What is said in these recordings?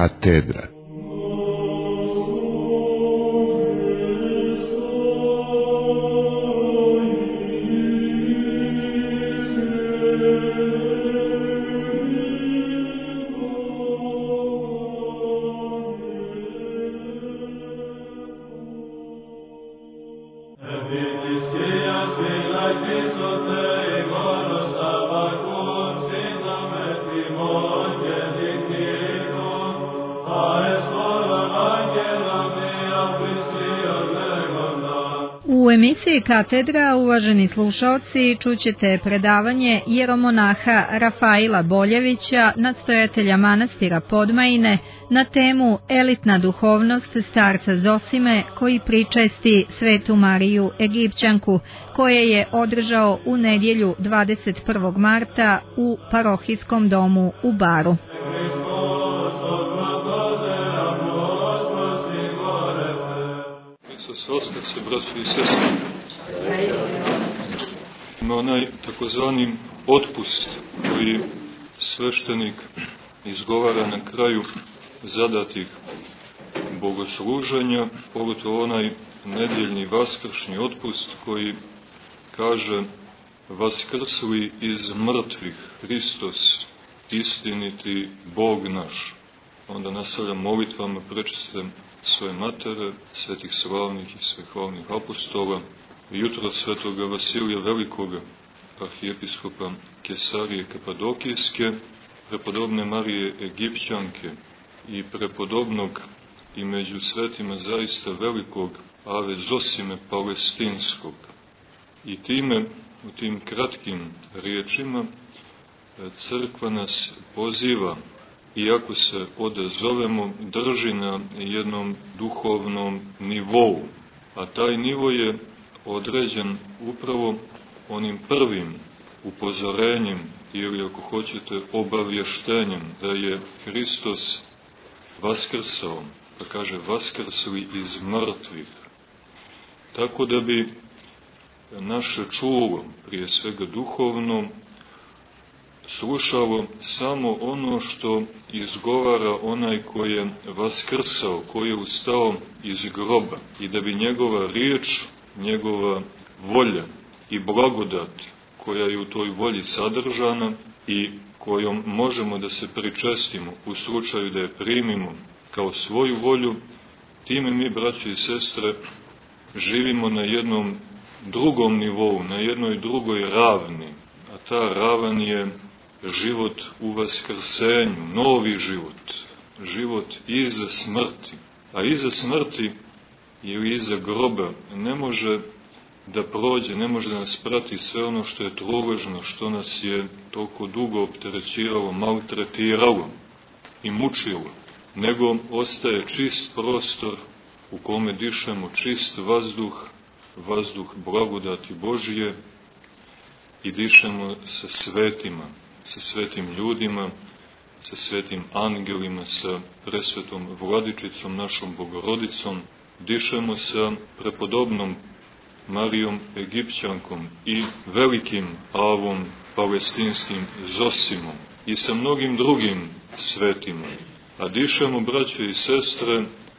katedra. U emisiji Katedra, uvaženi slušaoci, čućete predavanje jeromonaha Rafaila Boljevića, nadstojatelja manastira Podmajine, na temu Elitna duhovnost starca Zosime, koji pričesti Svetu Mariju Egipćanku, koje je održao u nedjelju 21. marta u parohijskom domu u Baru. Sa Vaskrse, braći i sestre, ima onaj takozvani otpust koji sveštenik izgovara na kraju zadatih bogosluženja, pogotovo onaj nedjeljni vaskršnji otpust koji kaže: Vaskrsli iz mrtvih, Hristos, istiniti Bog naš. Onda nastavlja molitvama prečiste svoje matere, svetih slavnih i svehvalnih apostola, jutro svetoga Vasilija Velikoga, arhijepiskopa Kesarije Kapadokijske, prepodobne Marije Egipćanke i prepodobnog i među svetima zaista velikog Ave Zosime Palestinskog. I time, u tim kratkim riječima, crkva nas poziva, iako se odazovemo, drži na jednom duhovnom nivou, a taj nivo je određen upravo onim prvim upozorenjem ili, ako hoćete, obavještenjem da je Hristos vaskrsao, pa kaže vaskrsli iz mrtvih. Tako da bi naše čulo, prije svega duhovno, slušalo samo ono što izgovara onaj koji je vaskrsao, koji je ustao iz groba, i da bi njegova riječ, njegova volja i blagodat koja je u toj volji sadržana i kojom možemo da se pričestimo u slučaju da je primimo kao svoju volju, time mi, braći i sestre, živimo na jednom drugom nivou, na jednoj drugoj ravni, a ta ravan je život u vaskrsenju, novi život, život iza smrti. A iza smrti ili iza groba ne može da prođe, ne može da nas prati sve ono što je truležno, što nas je toliko dugo opterećiralo, maltretiralo i mučilo, nego ostaje čist prostor u kome dišemo, čist vazduh, vazduh blagodati Božije, i dišemo sa svetima, sa svetim ljudima, sa svetim angelima, sa presvetom Vladičicom, našom Bogorodicom, dišemo sa prepodobnom Marijom Egipćankom i velikim Avom Palestinskim Zosimom i sa mnogim drugim svetima. A dišemo, braćo i sestre,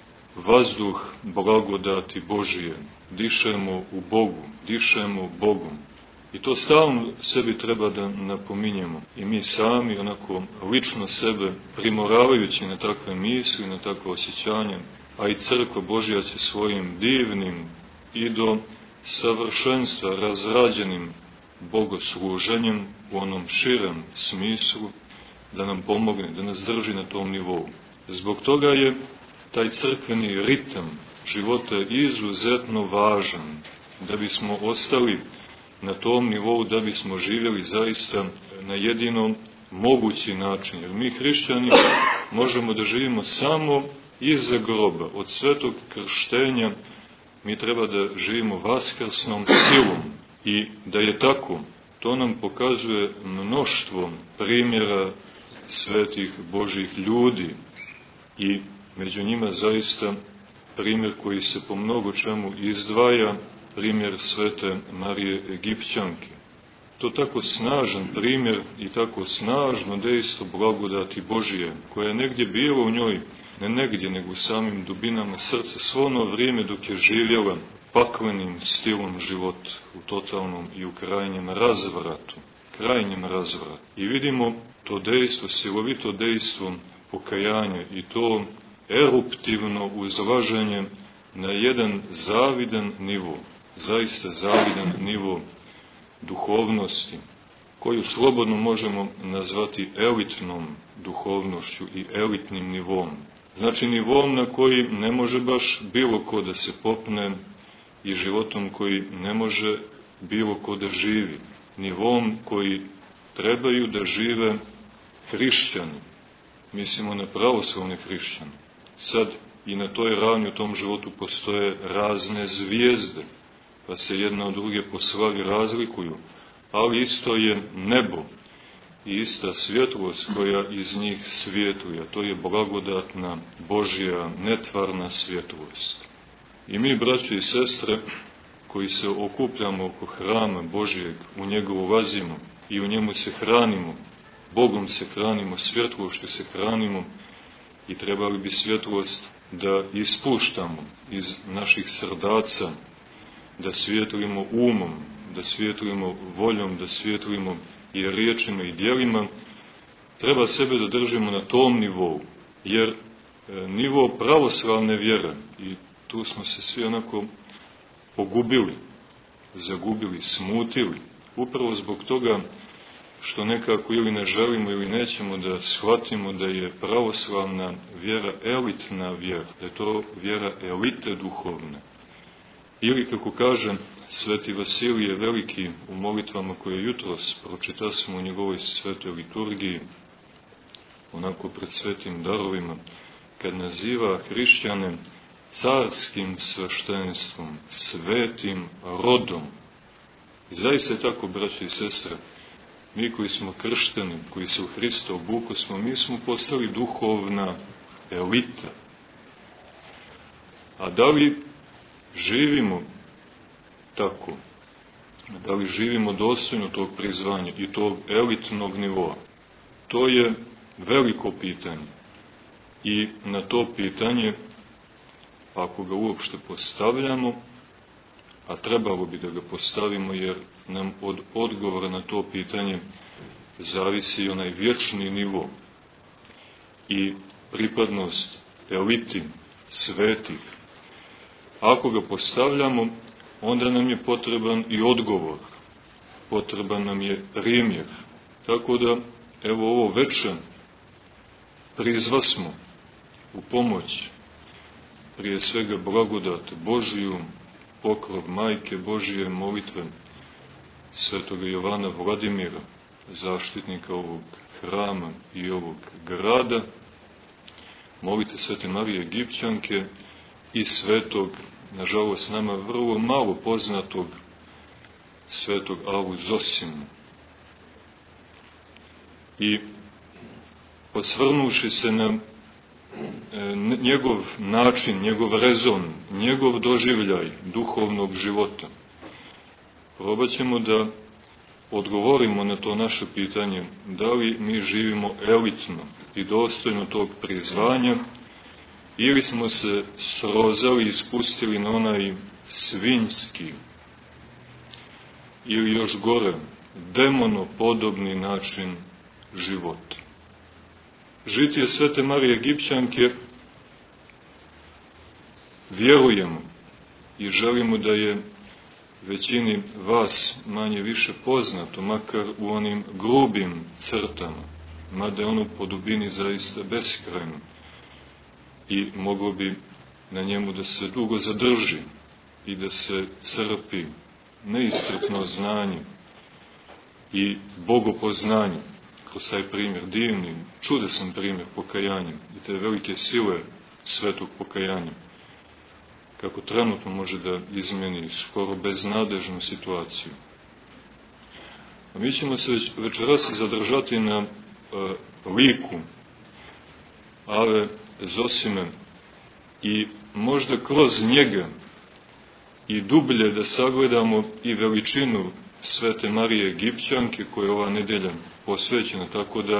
vazduh blagodati Božije, dišemo u Bogu, dišemo Bogom. I to stalno sebi treba da napominjemo. I mi sami, onako lično sebe, primoravajući na takve misli, na takve osjećanja, a i crkva Božja će svojim divnim i do savršenstva razrađenim bogosluženjem u onom širem smislu da nam pomogne, da nas drži na tom nivou. Zbog toga je taj crkveni ritam života izuzetno važan, da bismo ostali na tom nivou, da bismo živjeli zaista na jedino mogući način. Jer mi, hrišćani, možemo da živimo samo iza groba. Od svetog krštenja mi treba da živimo vaskrsnom silom. I da je tako, to nam pokazuje mnoštvo primjera svetih Božjih ljudi. I među njima zaista primjer koji se po mnogo čemu izdvaja, primjer svete Marije Egipćanke. to tako snažan primjer i tako snažno dejstvo blagodati Božije, koja je negdje bila u njoj, ne negdje, nego u samim dubinama srca, svo ono vrijeme dok je živjela paklenim stilom života, u totalnom i u krajnjem razvratu. I vidimo to dejstvo, silovito dejstvo pokajanja i to eruptivno uzlaženje na jedan zavidan nivo, zaista zavidan nivo duhovnosti, koju slobodno možemo nazvati elitnom duhovnošću i elitnim nivom. Znači nivom na koji ne može baš bilo ko da se popne i životom koji ne može bilo ko da živi. Nivom koji trebaju da žive hrišćani. Mislimo na pravoslavne hrišćane. Sad i na toj ravni u tom životu postoje razne zvijezde, pa se jedna od druge po slavi razlikuju, ali isto je nebo i ista svjetlost koja iz njih svjetluje, to je blagodatna Božja netvarna svjetlost. I mi, braćo i sestre, koji se okupljamo oko hrama Božjeg, u njega ulazimo i u njemu se hranimo, Bogom se hranimo, svjetlošću se hranimo i trebali bi svjetlost da ispuštamo iz naših srdaca, da svjetlimo umom, da svjetlimo voljom, da svjetlimo i riječima i djelima, treba sebe da držimo na tom nivou, jer nivo pravoslavne vjere, i tu smo se svi onako pogubili, zagubili, smutili, upravo zbog toga što nekako ili ne želimo ili nećemo da shvatimo da je pravoslavna vjera elitna vjera, da je to vjera elite duhovne. Ili, kako kaže sveti Vasilije Veliki u molitvama koje jutros pročitasmo u njegovoj svetoj liturgiji, onako pred svetim darovima, kad naziva hrišćane carskim sveštenstvom, svetim rodom. I zaista je tako, braće i sestre, mi koji smo kršteni, koji se u Hrista obukosmo, mi smo postali duhovna elita. A da li živimo tako? Da li živimo dostojno tog prizvanja i tog elitnog nivoa? To je veliko pitanje. I na to pitanje, ako ga uopšte postavljamo, a trebalo bi da ga postavimo, jer nam od odgovora na to pitanje zavisi onaj vječni nivo i pripadnost eliti svetih. Ako ga postavljamo, onda nam je potreban i odgovor, potreban nam je primjer. Tako da, evo ovo veče, prizvasmo u pomoć, prije svega blagodat Božiju, poklon Majke Božije, molitve svetoga Jovana Vladimira, zaštitnika ovog hrama i ovog grada, molite svete Marije Egipćanke i svetog, nažalost nama vrlo malo poznatog, svetog Avu Zosimu. I osvrnuši se na njegov način, njegov rezon, njegov doživljaj duhovnog života, probat ćemo da odgovorimo na to naše pitanje, da li mi živimo elitno i dostojno tog prizvanja, ili smo se srozali i spustili na onaj svinjski, ili još gore, demonopodobni način života. Žitije svete Marije Egipćanke vjerujemo i želimo da je većini vas manje više poznato, makar u onim grubim crtama, mada je ono po dubini zaista beskrajno i moglo bi na njemu da se dugo zadrži i da se crpi neiscrpno znanje i bogopoznanje kroz taj primjer, divni, čudesan primjer pokajanja i te velike sile svetog pokajanja, kako trenutno može da izmeni skoro beznadežnu situaciju. A mi ćemo se večeras zadržati na liku Ave Zosime i možda kroz njega i dublje da sagledamo i veličinu Svete Marije Egipćanke, koja je ova nedelja posvećena, tako da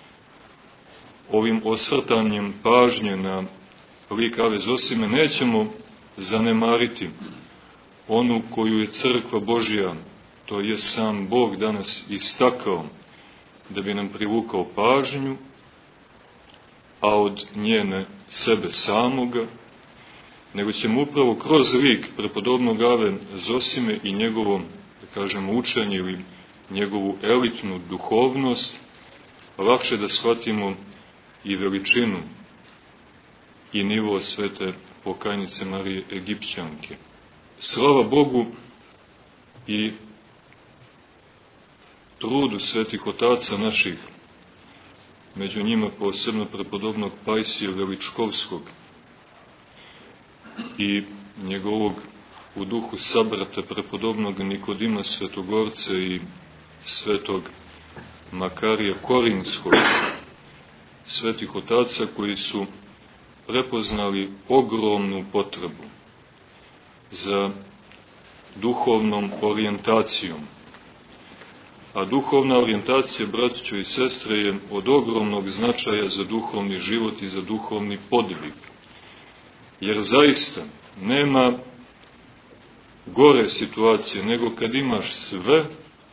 ovim osvrtanjem pažnje na lik Ave Zosime nećemo zanemariti onu koju je Crkva Božja, to je sam Bog, danas istakao da bi nam privukao pažnju, a od njene sebe samoga, nego ćemo upravo kroz lik prepodobnog Ave Zosime i njegovo, da kažemo, učenje ili njegovu elitnu duhovnost lakše da shvatimo i veličinu i nivo svete pokajnice Marije Egipćanke. Slava Bogu i trudu svetih otaca naših, među njima posebno prepodobnog Pajsija Veličkovskog i njegovog u duhu sabrata prepodobnog Nikodima Svetogorca i svetog Makarija Korinskog, svetih otaca koji su prepoznali ogromnu potrebu za duhovnom orijentacijom. A duhovna orijentacija, braćo i sestre, je od ogromnog značaja za duhovni život i za duhovni podvig. Jer zaista nema gore situacije nego kad imaš sve,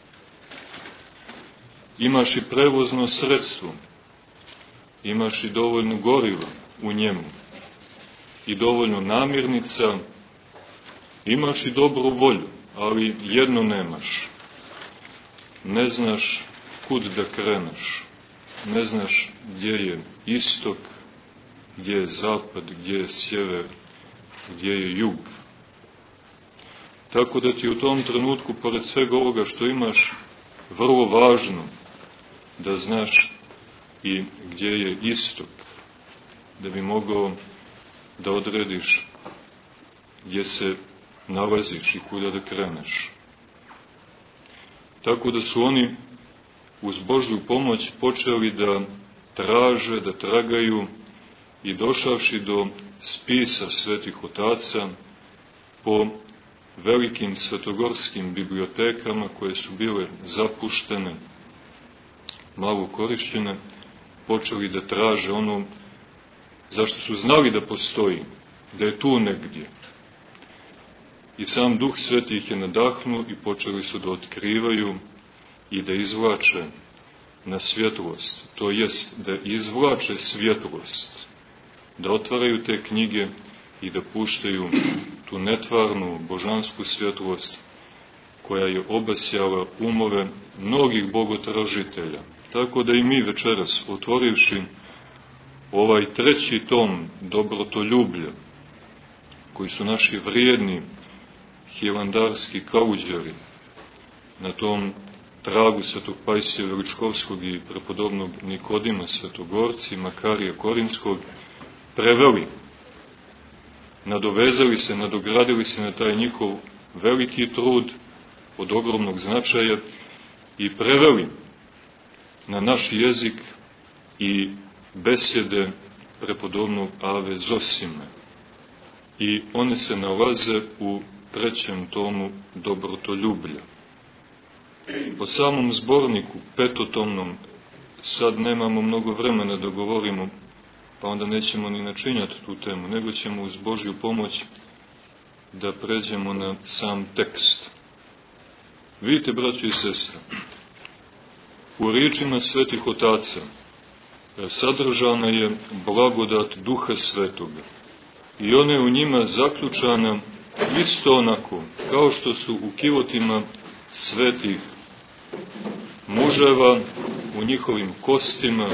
imaš i prevozno sredstvo, imaš i dovoljno goriva u njemu, i dovoljno namirnica, imaš i dobru volju, ali jedno nemaš. Ne znaš kud da kreneš, ne znaš gdje je istok, gdje je zapad, gdje je sjever, gdje je jug. Tako da ti u tom trenutku, pored svega ovoga što imaš, vrlo važno da znaš i gdje je istok, da bi mogao da odrediš gdje se nalaziš i kuda da kreneš. Tako da su oni uz Božju pomoć počeli da traže, da tragaju i došavši do spisa svetih otaca po velikim svetogorskim bibliotekama koje su bile zapuštene, malo korišćene, počeli da traže ono zašto su znali da postoji, da je tu negdje. I sam Duh Sveti ih je nadahnuo i počeli su da otkrivaju i da izvlače na svjetlost, to jest da izvlače svjetlost, da otvaraju te knjige i da puštaju tu netvarnu božansku svjetlost koja je obasjala umove mnogih bogotražitelja. Tako da i mi večeras, otvorivši ovaj 3. tom Dobrotoljublja, koji su naši vrijedni hilandarski kauđeri na tom tragu svetog Pajsija Veličkovskog i prepodobnog Nikodima Svetogorca i Makarija Korinskog, preveli, nadovezali se, nadogradili se na taj njihov veliki trud od ogromnog značaja i preveli na naš jezik i besjede prepodobnog Ave Zosime. I one se nalaze u 3. tomu Dobrotoljublja. Po samom zborniku, 5-tomnom, sad nemamo mnogo vremena da govorimo, pa onda nećemo ni načinjati tu temu, nego ćemo uz Božju pomoć da pređemo na sam tekst. Vidite, braćo i sestre, u riječima svetih otaca sadržana je blagodat Duha Svetoga i ona je u njima zaključana isto onako, kao što su u kivotima svetih muževa, u njihovim kostima,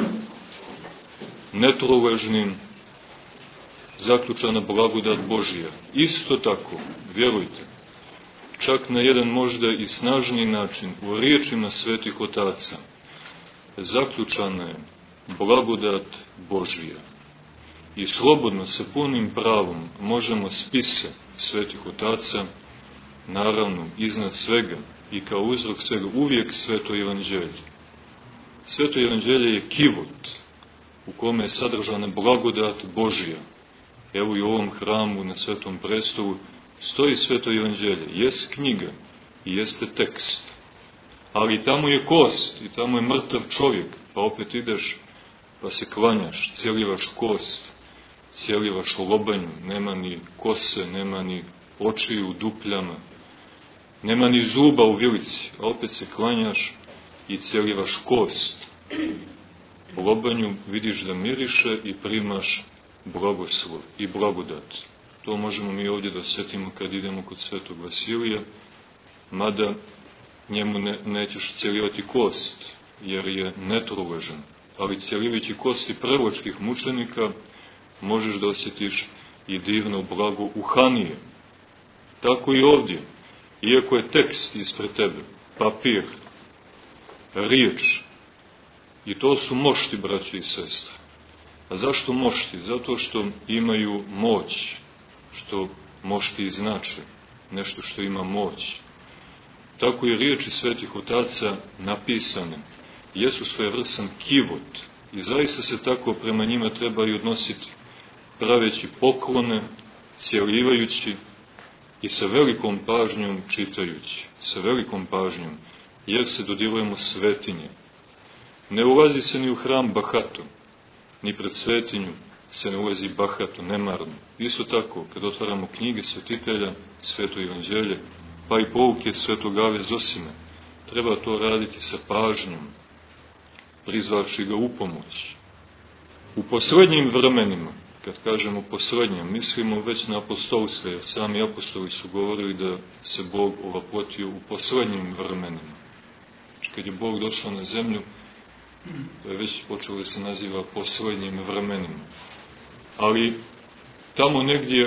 netruležnim, zaključana blagodat Božija. Isto tako, vjerujte, čak na jedan možda i snažniji način, u riječima svetih otaca, zaključana je blagodat Božija. I slobodno, sa punim pravom, možemo spise svetih otaca, naravno, iznad svega i kao uzrok svega, uvijek sveto evanđelje. Sveto evanđelje je kivot u kome je sadržana blagodat Božija. Evo i u ovom hramu na Svetom prestolu stoji sveto evanđelje. Jest knjiga, i jeste tekst. Ali tamo je kost i tamo je mrtav čovjek, pa opet ideš pa se klanjaš, cijelivaš kost, cijelivaš lobanju, nema ni kose, nema ni oči u dupljama, nema ni zuba u vilici, a opet se klanjaš i cijelivaš kost. Lobanju vidiš da miriše i primaš blagoslov i blagodat. To možemo mi ovdje da osjetimo kad idemo kod svetog Vasilija, mada njemu nećeš cijelivati kost, jer je netruležan. Ali cijelivajući kosti prvočkih mučenika možeš da osjetiš i divno blago uhanije. Tako i ovdje, iako je tekst ispred tebe, papir, riječ, i to su mošti, braći i sestre. A zašto mošti? Zato što imaju moć, što mošti znače, nešto što ima moć. Tako i riječi svetih otaca napisane jesu svojevrstan kivot i zaista se tako prema njima treba i odnositi, praveći poklone, cijelivajući i sa velikom pažnjom čitajući, sa velikom pažnjom, jer se dodirujemo svetinje. Ne ulazi se ni u hram bahato, ni pred svetinju se ne ulazi bahato, nemarno. Isto tako, kad otvaramo knjige svetitelja, sveto evanđelje, pa i pouke svetog Ave Zosime, treba to raditi sa pažnjom, prizvavši ga u pomoć. U poslednjim vremenima, kad kažemo poslednjim, mislimo već na apostolske, jer sami apostoli su govorili da se Bog ovaplotio u poslednjim vremenima. Znači, kad je Bog došao na zemlju, to je već počelo da se naziva poslednjim vremenima. Ali tamo negdje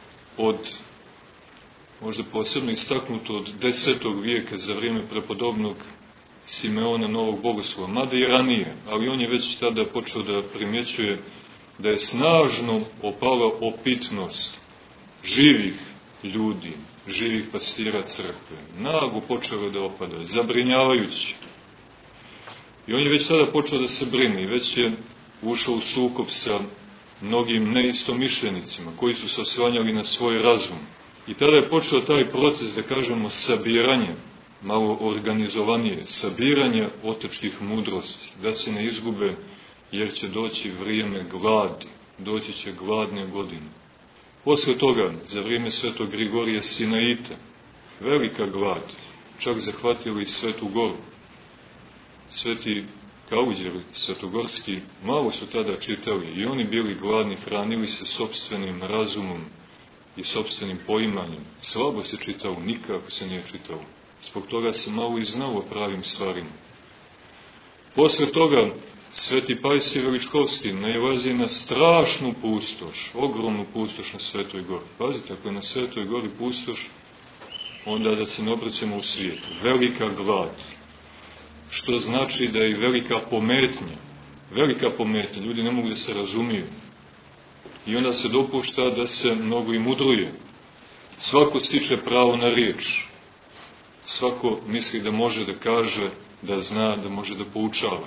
možda posebno istaknuto od 10. vijeka za vrijeme prepodobnog Simeona Novog Bogoslova, mada i ranije, ali on je već tada počeo da primjećuje da je snažno opala opitnost živih ljudi, živih pastira crkve. Naglo počelo da opada, zabrinjavajući. I on je već tada počeo da se brini, već je ušao u sukob sa mnogim neistomišljenicima koji su se osvanjali na svoj razum. I tada je počeo taj proces, da kažemo, sabiranja, malo organizovanije, sabiranja otočkih mudrosti, da se ne izgube, jer će doći vrijeme gladi, doći će gladne godine. Posle toga, za vrijeme svetog Grigorija Sinaita, velika glad, čak zahvatili i Svetu Goru. Sveti Kauđeri, svetogorski, malo su tada čitali i oni bili gladni, hranili se sopstvenim razumom i sopstvenim poimanjem. Slabo se čitalo, nikako se nije čitalo. Zbog toga se malo i znalo o pravim stvarima. Posle toga, sveti Pajsij Veličkovski nailazi na strašnu pustoš, ogromnu pustoš na Svetoj gori. Pazite, ako je na Svetoj gori pustoš, onda da se ne obraćamo u svijetu. Velika glad, što znači da je i velika pometnja. Velika pometnja, ljudi ne mogu da se razumiju. I onda se dopušta da se mnogo i mudruje. Svako stiče pravo na riječ. Svako misli da može da kaže, da zna, da može da poučava.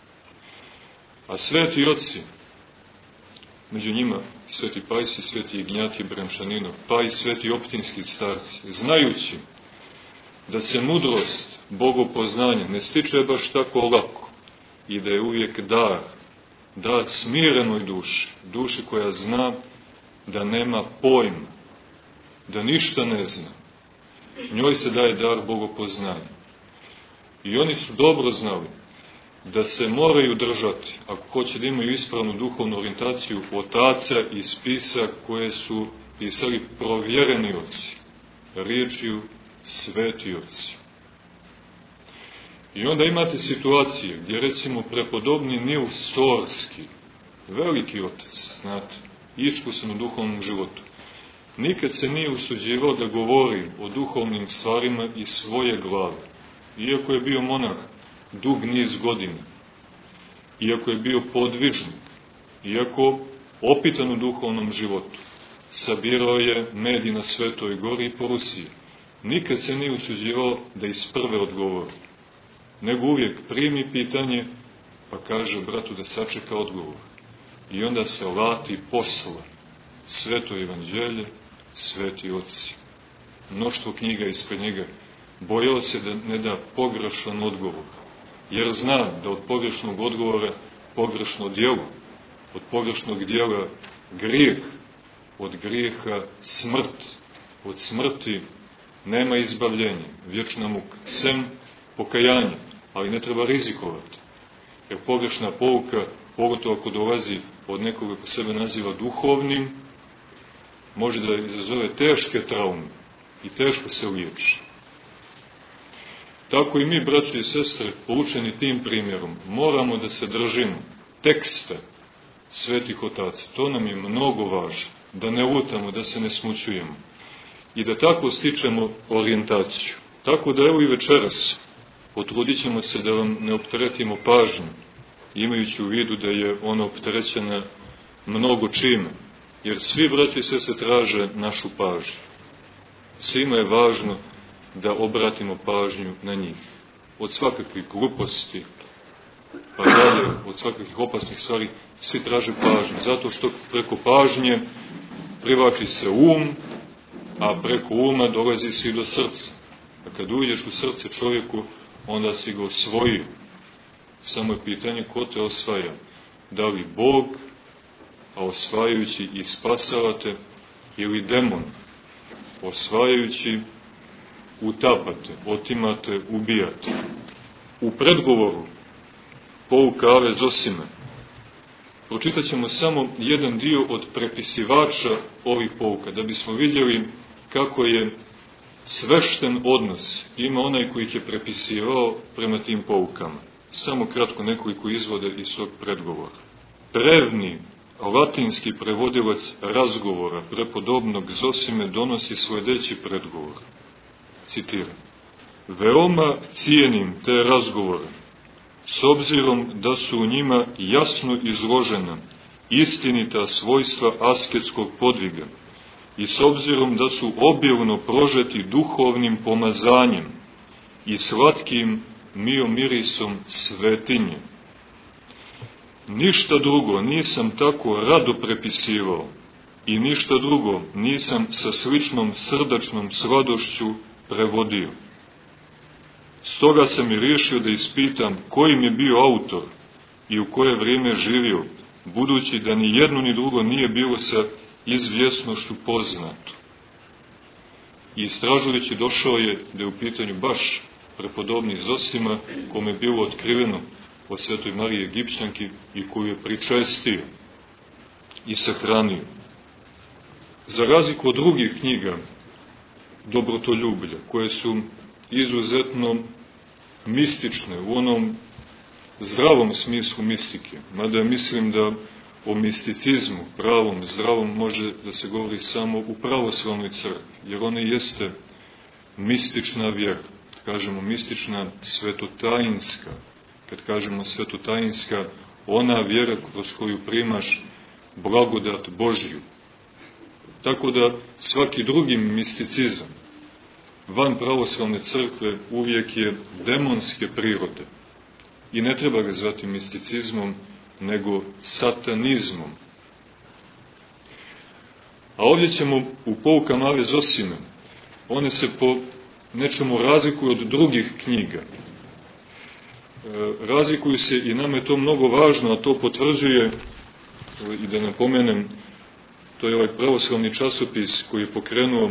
A sveti oci, među njima sveti Pajsij, sveti Ignjatij Brančaninov, pa i sveti optinski starci, znajući da se mudrost, bogopoznanje, ne stiče baš tako lako i da je uvijek dar smirenoj duši, duši koja zna da nema pojma, da ništa ne zna. Njoj se daje dar bogopoznanja. I oni su dobro znali da se moraju držati, ako hoće da imaju ispravnu duhovnu orijentaciju, otaca i spisa koje su pisali provjereni oci, riječju sveti oci. I onda imate situacije gdje recimo prepodobni Nil Sorski, veliki otac, znate, iskusan u duhovnom životu, nikad se nije usuđivao da govori o duhovnim stvarima iz svoje glave, iako je bio monah dug niz godina, iako je bio podvižnik, iako opitan u duhovnom životu, sabirao je med i na Svetoj gori i po Rusiji, nikad se nije usuđivao da iz prve odgovori, nego uvijek primi pitanje, pa kaže bratu da sačeka odgovor. I onda se lati posla, Sveto evanđelje, sveti oci. Mnoštvo knjiga ispred njega, bojao se da ne da pogrešan odgovor, jer zna da od pogrešnog odgovora pogrešno djelo, od pogrešnog djela grijeh, od grijeha smrt, od smrti nema izbavljenja, vječna muka, sem pokajanja, ali ne treba rizikovati. Jer pogrešna pouka, pogotovo ako dolazi od nekoga ko sebe naziva duhovnim, može da izazove teške traume i teško se liječi. Tako i mi, braći i sestre, poučeni tim primjerom, moramo da se držimo teksta svetih otaca. To nam je mnogo važno, da ne lutamo, da se ne smućujemo i da tako stičemo orijentaciju. Tako da evo i večeras potrudit ćemo se da vam ne opteretimo pažnju, imajući u vidu da je ona opterećena mnogo čime, jer svi braći i sestre traže našu pažnju. Svima je važno da obratimo pažnju na njih. Od svakakvih gluposti, pa dalje, od svakakvih opasnih stvari, svi traže pažnju. Zato što preko pažnje privlači se a preko uma dolazi si do srca. A kad uđeš u srce čovjeku, onda si ga osvojio. Samo je pitanje ko te osvaja. Da li Bog, a osvajajući i spasavate, ili demon, osvajajući utapate, otimate, ubijate. U predgovoru pouka Ave Zosime pročitat ćemo samo jedan dio od prepisivača ovih pouka, da bismo vidjeli kako je svešten odnos ima onaj koji ih je prepisivao prema tim poukama. Samo kratko nekoliko izvode iz svog predgovora. Drevni latinski prevodilac razgovora prepodobnog Zosime donosi sledeći predgovor. Citiram. Veoma cijenim te razgovore, s obzirom da su u njima jasno izložena istinita svojstva asketskog podviga i s obzirom da su obilno prožeti duhovnim pomazanjem i slatkim miomirisom svetinje. Ništa drugo nisam tako rado prepisivao i ništa drugo nisam sa sličnom srdačnom sladošću prevodio. Stoga sam i riješio da ispitam kojim je bio autor i u koje vrijeme živio, budući da ni jedno ni drugo nije bilo sa izvjesnošću poznato. I istražujući došao je da je u pitanju baš prepodobni Zosima, kome je bilo otkriveno od Svetoj Marije Egipćanki i koju je pričestio i sahranio. Za razliku od drugih knjiga dobrotoljublja, koje su izuzetno mistične u onom zdravom smislu mistike, mada mislim da o misticizmu, pravom, zdravom, može da se govori samo u pravoslavnoj crkvi, jer ona jeste mistična vjera. Kad kažemo mistična, svetotajinska. Kad kažemo svetotajinska, ona vjera kroz koju primaš blagodat Božju. Tako da svaki drugi misticizam van pravoslavne crkve uvijek je demonske prirode. I ne treba ga zvati misticizmom, nego satanizmom. A ovdje ćemo u poukama Ave Zosime, one se po nečemu razlikuju od drugih knjiga. Razlikuju se i nama je to mnogo važno, a to potvrđuje, i da napomenem, to je ovaj pravoslavni časopis koji je pokrenuo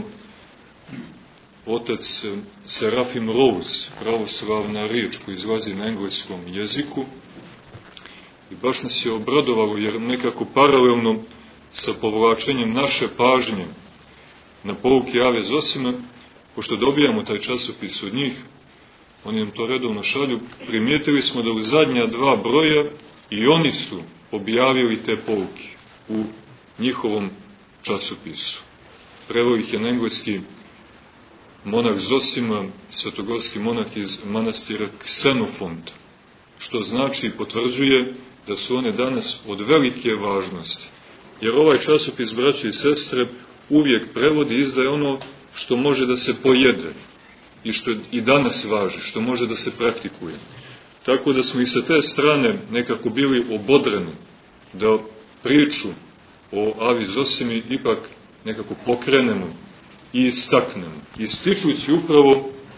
otac Serafim Rose, pravoslavna riječ koja izlazi na engleskom jeziku. I baš nas je obradovalo, jer nekako paralelno sa povlačenjem naše pažnje na pouke Ave Zosime, pošto dobijamo taj časopis od njih, oni nam to redovno šalju, primijetili smo da u zadnja 2 broja i oni su objavili te pouke u njihovom časopisu. Preveo ih je na engleski monah Zosima, svetogorski monah iz manastira Ksenofont, što znači i potvrđuje da su one danas od velike važnosti. Jer ovaj časopis, braće i sestre, uvijek prevodi i izdaje ono što može da se pojede i što i danas važi, što može da se praktikuje. Tako da smo i sa te strane nekako bili obodreni da priču o Avi Zosimi ipak nekako pokrenemo i istaknemo, ističući upravo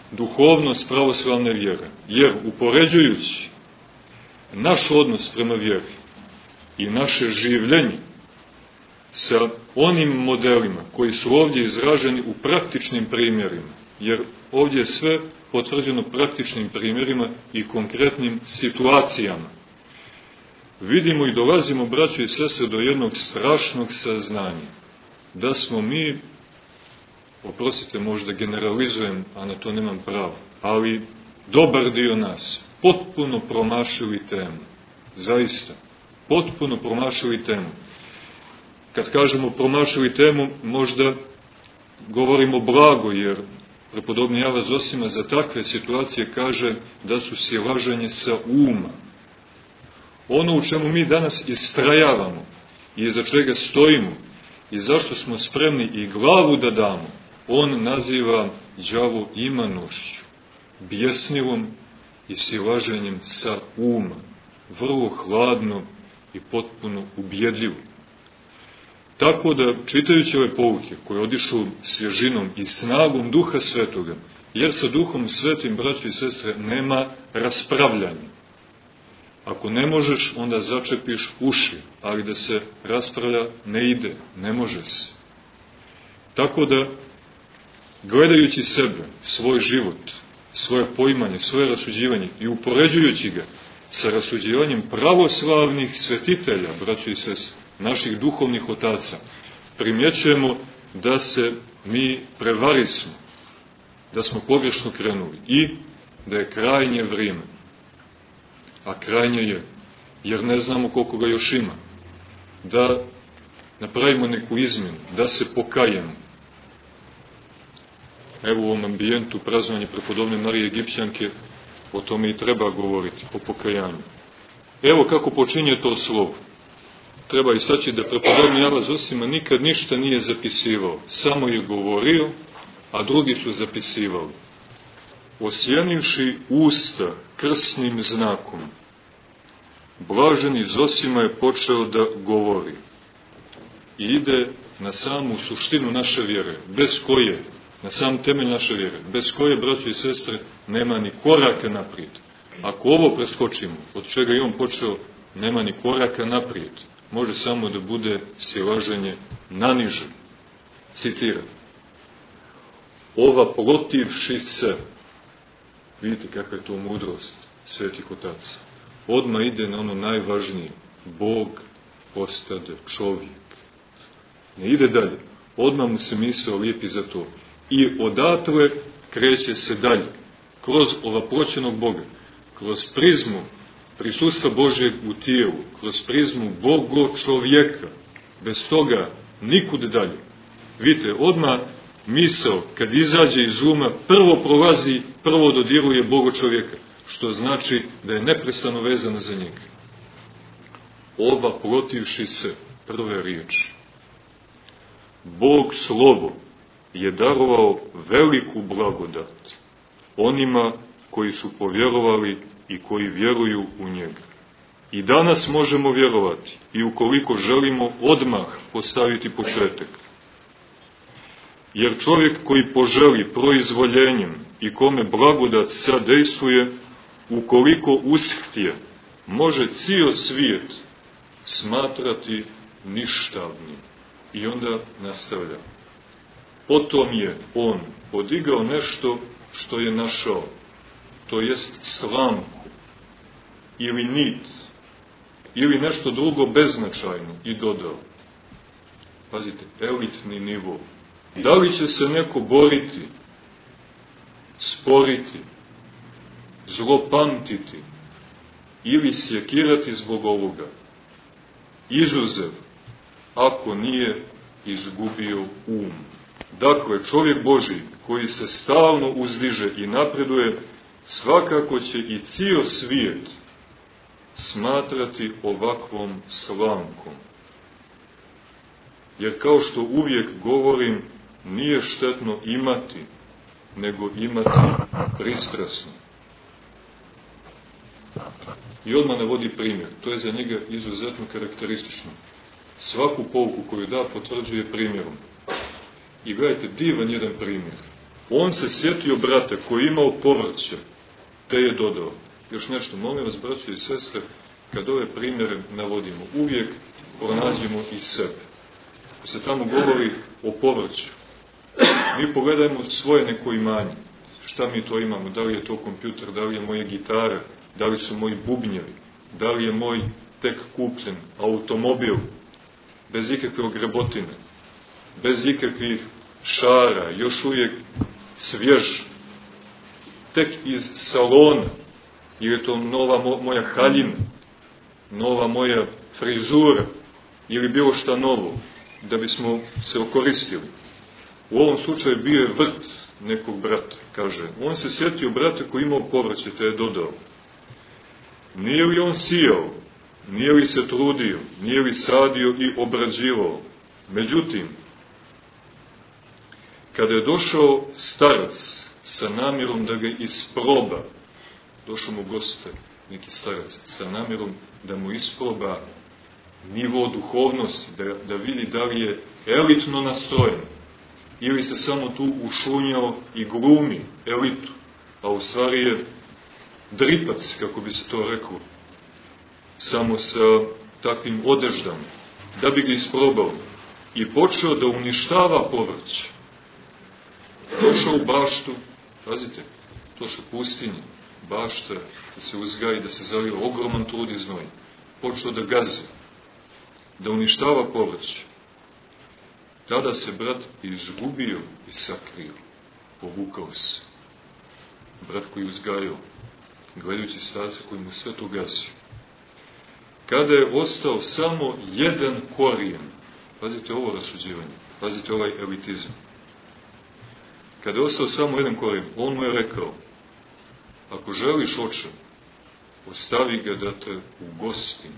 duhovnost pravoslavne vjere. Jer upoređujući naš odnos prema vjeri i naše življenje sa onim modelima koji su ovdje izraženi u praktičnim primjerima, jer ovdje je sve potvrđeno praktičnim primjerima i konkretnim situacijama, vidimo i dolazimo, braćo i sestre, do jednog strašnog saznanja, da smo mi, oprostite, možda generalizujem, a na to nemam pravo, ali dobar dio nas potpuno promašili temu. Zaista, potpuno promašili temu. Kad kažemo promašili temu, možda govorimo blago, jer prepodobni Java Zosima za takve situacije kaže da su silaženje sa uma. Ono u čemu mi danas istrajavamo i iza čega stojimo i zašto smo spremni i glavu da damo, on naziva đavo imanošću, bjesnilom i silaženjem sa uma, vrlo hladno i potpuno ubjedljivo. Tako da, čitajući ove pouke koje odišu svježinom i snagom Duha Svetoga, jer sa Duhom Svetim, braćo i sestre, nema raspravljanja. Ako ne možeš, onda začepiš uši, ali da se raspravlja ne ide, ne može se. Tako da, gledajući sebe, svoj život, svoje poimanje, svoje rasuđivanje i upoređujući ga sa rasuđivanjem pravoslavnih svetitelja, braćo i sestre, naših duhovnih otaca, primjećujemo da se mi prevarismo, da smo pogrešno krenuli i da je krajnje vrijeme. A krajnje je, jer ne znamo koliko ga još ima, da napravimo neku izmjenu, da se pokajemo. Evo u ovom ambijentu praznovanja prepodobne Marije Egipćanke o tome i treba govoriti, o pokajanju. Evo kako počinje to slovo. Treba istaći da prepodobni Java Zosima nikad ništa nije zapisivao, samo je govorio, a drugi su zapisivali. Osjenivši usta krsnim znakom, blaženi Zosima je počeo da govori i ide na samu suštinu naše vjere, bez koje, na sam temelj naše vjere, bez koje, braćo i sestre, nema ni koraka naprijed. Ako ovo preskočimo, od čega je on počeo, nema ni koraka naprijed. Može samo da bude silaženje naniže. Citiram. Ova protivši se, vidite kakva je to mudrost svetih otaca, odmah ide na ono najvažnije, Bog postade čovjek. Ne ide dalje, odmah mu se misao lijepi za to. I odatle kreće se dalje, kroz ovaproćenog Boga, kroz prizmu prisustva Božjeg u tijelu, kroz prizmu Bogo čovjeka, bez toga nikud dalje. Vidite, odmah misao, kad izađe iz uma, prvo prolazi, prvo dodiruje Bogo čovjeka, što znači da je neprestano vezana za njega. Ova protivši se, prve riječi. Bog slovo je darovao veliku blagodat onima koji su povjerovali i koji vjeruju u njega. I danas možemo vjerovati i ukoliko želimo odmah postaviti početak. Jer čovjek koji poželi proizvoljenjem i kome blagodat sadejstvuje, ukoliko ushtije, može cijel svijet smatrati ništavnim. I onda nastavlja. Potom je on podigao nešto što je našao, to jest slamku, ili nit, ili nešto drugo beznačajno i dodao. Pazite, elitni nivo. Da li će se neko boriti, sporiti, zlopamtiti ili sjekirati zbog ovoga? Izuzev, ako nije izgubio um. Dakle, čovjek Božji koji se stalno uzdiže i napreduje, svakako će i cijel svijet smatrati ovakvom slamkom. Jer kao što uvijek govorim, nije štetno imati, nego imati pristrasno. I odmah navodi primjer, to je za njega izuzetno karakteristično. Svaku pouku koju da potvrđuje primjerom. I gledajte, divan jedan primjer. On se sjetio brata koji je imao povrće, te je dodao. Još nešto, molim vas, braćo i sestre, kad ove primjere navodimo, uvijek pronađemo i sebe. Ko se tamo govori o povrću, mi pogledajmo svoje neko imanje. Šta mi to imamo? Da li je to kompjuter, da li je moje gitara, da li su moji bubnjevi, da li je moj tek kupljen automobil, bez ikakve ogrebotine, bez ikakvih šara, još uvijek svjež, tek iz salona, ili je to nova moja haljina, nova moja frizura, ili bilo šta novo, da bismo se okoristili. U ovom slučaju bio je vrt nekog brata, kaže. On se sjetio brata koji imao povrće, te je dodao. Nije li on sijao, nije li se trudio, nije li sadio i obrađivao? Međutim, kada je došao starac sa namjerom da ga isproba, došao mu goste, neki starac, sa namjerom da mu isproba nivo duhovnosti, da vidi da li je elitno nastrojen, ili se samo tu ušunjao i glumi elitu, a u stvari je dripac, kako bi se to reklo, samo sa takvim odeždama, da bi ga isprobao i počeo da uništava povrće. Došao u baštu, pazite, to su pustinje, bašta, da se uzgaji, da se zalije ogroman trud i znoj. Počeo da gazi, da uništava povrće. Tada se brat izgubio i sakrio, povukao se. Brat koji uzgajao, gledajući starca koji mu sve to gazio. Kada je ostao samo jedan korijen, pazite ovo rasuđivanje, pazite ovaj elitizam. Kada je ostao samo jedan korijen, on mu je rekao, ako želiš, oče, ostavi ga da te ugostim.